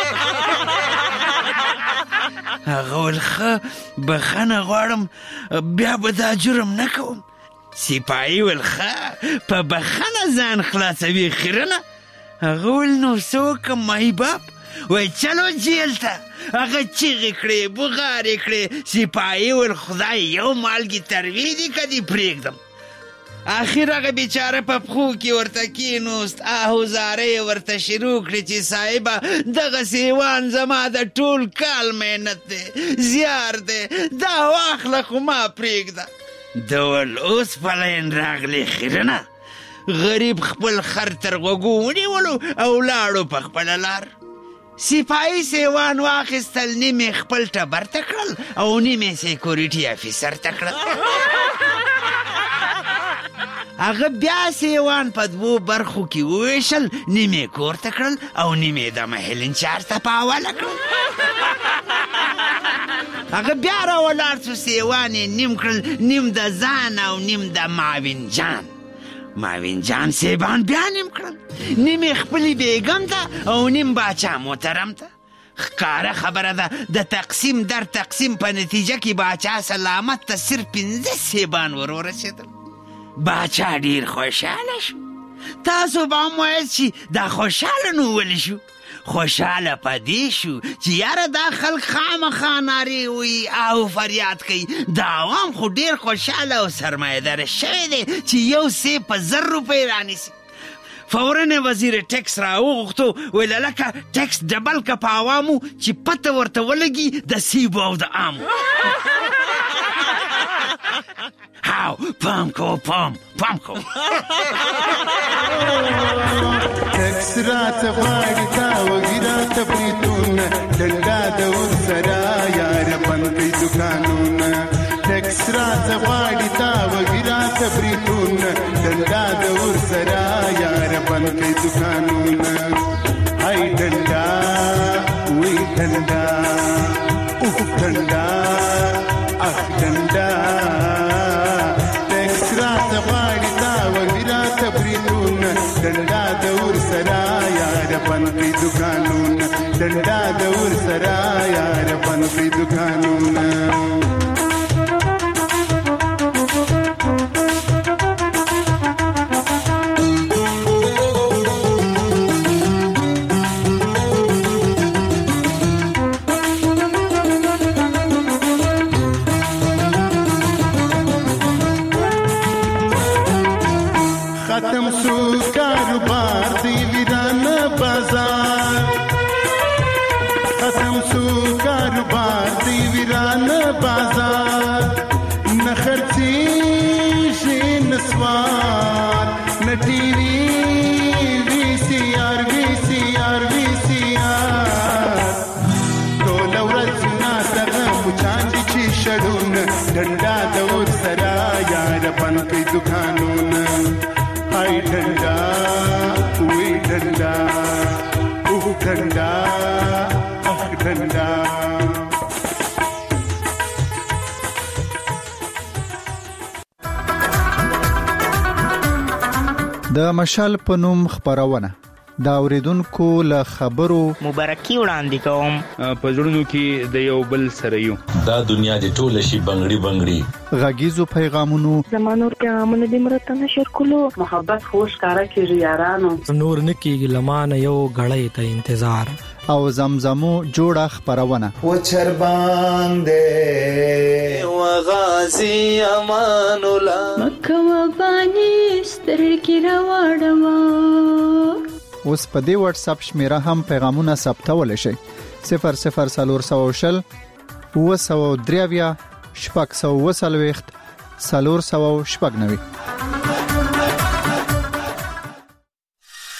هغه ویل ښه بخښنه غواړم بیا به دا جرم نه کوم. سپاهي ویل ښه په بخښنه ځان خلاصوي خیرنه. هغه ویل نو څه وکړم ماهي باب؟ وای چلو جیل ته. هغه چیغې کړې بغارې کړې. سپاهي ویل خدای یو مالګې تروي دي که دې پرېږدم. آخر هغه بیچاره په پښو کې ورته کېنوست. آهوزاره یې ورته شروع کړې چې صاحبه دغه سیوان زما د ټول کال محنت دی زیار دی دا واخله خو ما پرېږده. د ول اوس پلین راغلی خیرنه. غریب خپل خر تر غوږو ونیولو او لاړو په خپله لار. سپاهي سیوان واخیستل نیم یې خپل ټبر ته کړل او نیم یې سیکورټي افیسر ته کړل. هغه بیا سیوان په دوو برخو کې وویشل. نیم یې کور ته کړل او نیم یې د محل انچارج ته په حواله کړل. هغه بیا راولاړ څو سیوان یې نیم کړل نیم د ځان او نیم د معاون جان. معاون جان سیبان بیا نیم کړل نیم یې خپلې بیګم ته او نیم باچا محترم ته. ښکاره خبره ده د تقسیم در تقسیم په نتیجه کې باچا سلامت ته صرف پنځه سیبان ور ورسېدل. باچا ډیر خوشحاله شو. تاسو به هم وایاست چې دا خوشحاله نو ولې شو؟ خوشحاله په دې شو چې یاره دا خلک خامخا نارې وایي او فریاد کوي. دا عوام خو ډیر خوشحاله او سرمایه‌داره شوی دی چې یو سیب په زر روپۍ رانیسي. فورا وزیر ټیکس راوغوښتو ویل لکه ټیکس ډبل که په عوامو چې پته ورته ولګي د سیبو او د آمو. هاو پام کو پام پام کو. ټیکس راته غواړي تا وږي راته بریتونه ډنډا د ورسره یاره بند کړي دوکانونه. ټیکس راته غواړي تا وږي راته بریتونه ډنډا د ورسره یاره بند کړي دوکانونه. هی ډنډا وی ډنډا اوف ډنډا اخ ډنډا. ټیکس راته غواړي تا وږي راته بریتونه ډنډا د ورسره یاره بند کړي دوکانونه. ډنډا د ورسره یاره بند کړي دوکانونه. ختم سو کاروبار دی ویران بازار. ختم سو کاروبار دی ویران بازار. نه خرڅیږي نسوار نه ټي وي وي سي آر وي سي آر وي سي آر. ټوله ورځ ناڅاغه مچان دي چې شړونه ډنډا د ورسره یاره بند کړي دوکانونه. هی ډنډا وی ډنډا اوه ډنډا اخ ډنډا. د مشال په نوم خبرونه دا اوریدونکو له خبرو مبارکي وړاندې کوم په زړونو کې د یو بل سره یو دا دنیا د ټوله شي بنگړي بنگړي غږیزو پیغامونو زمانو پیغامونه د مرتنه شر کولو محبت خوش کارا کیږي یارانو نور نکیږي لمانه یو غړې ته انتظار او زمزمو جوړه خبرونه و چرباندې و غازی امان الله مکه و بانی سترګې راوړم. اوس په دې واتس اپ شمیره هم پیغامونه ثبتول شي صفر صفر سلور سو شل و سو دریویا شپږ سو وسلويخت سلور سو شپږ نوي.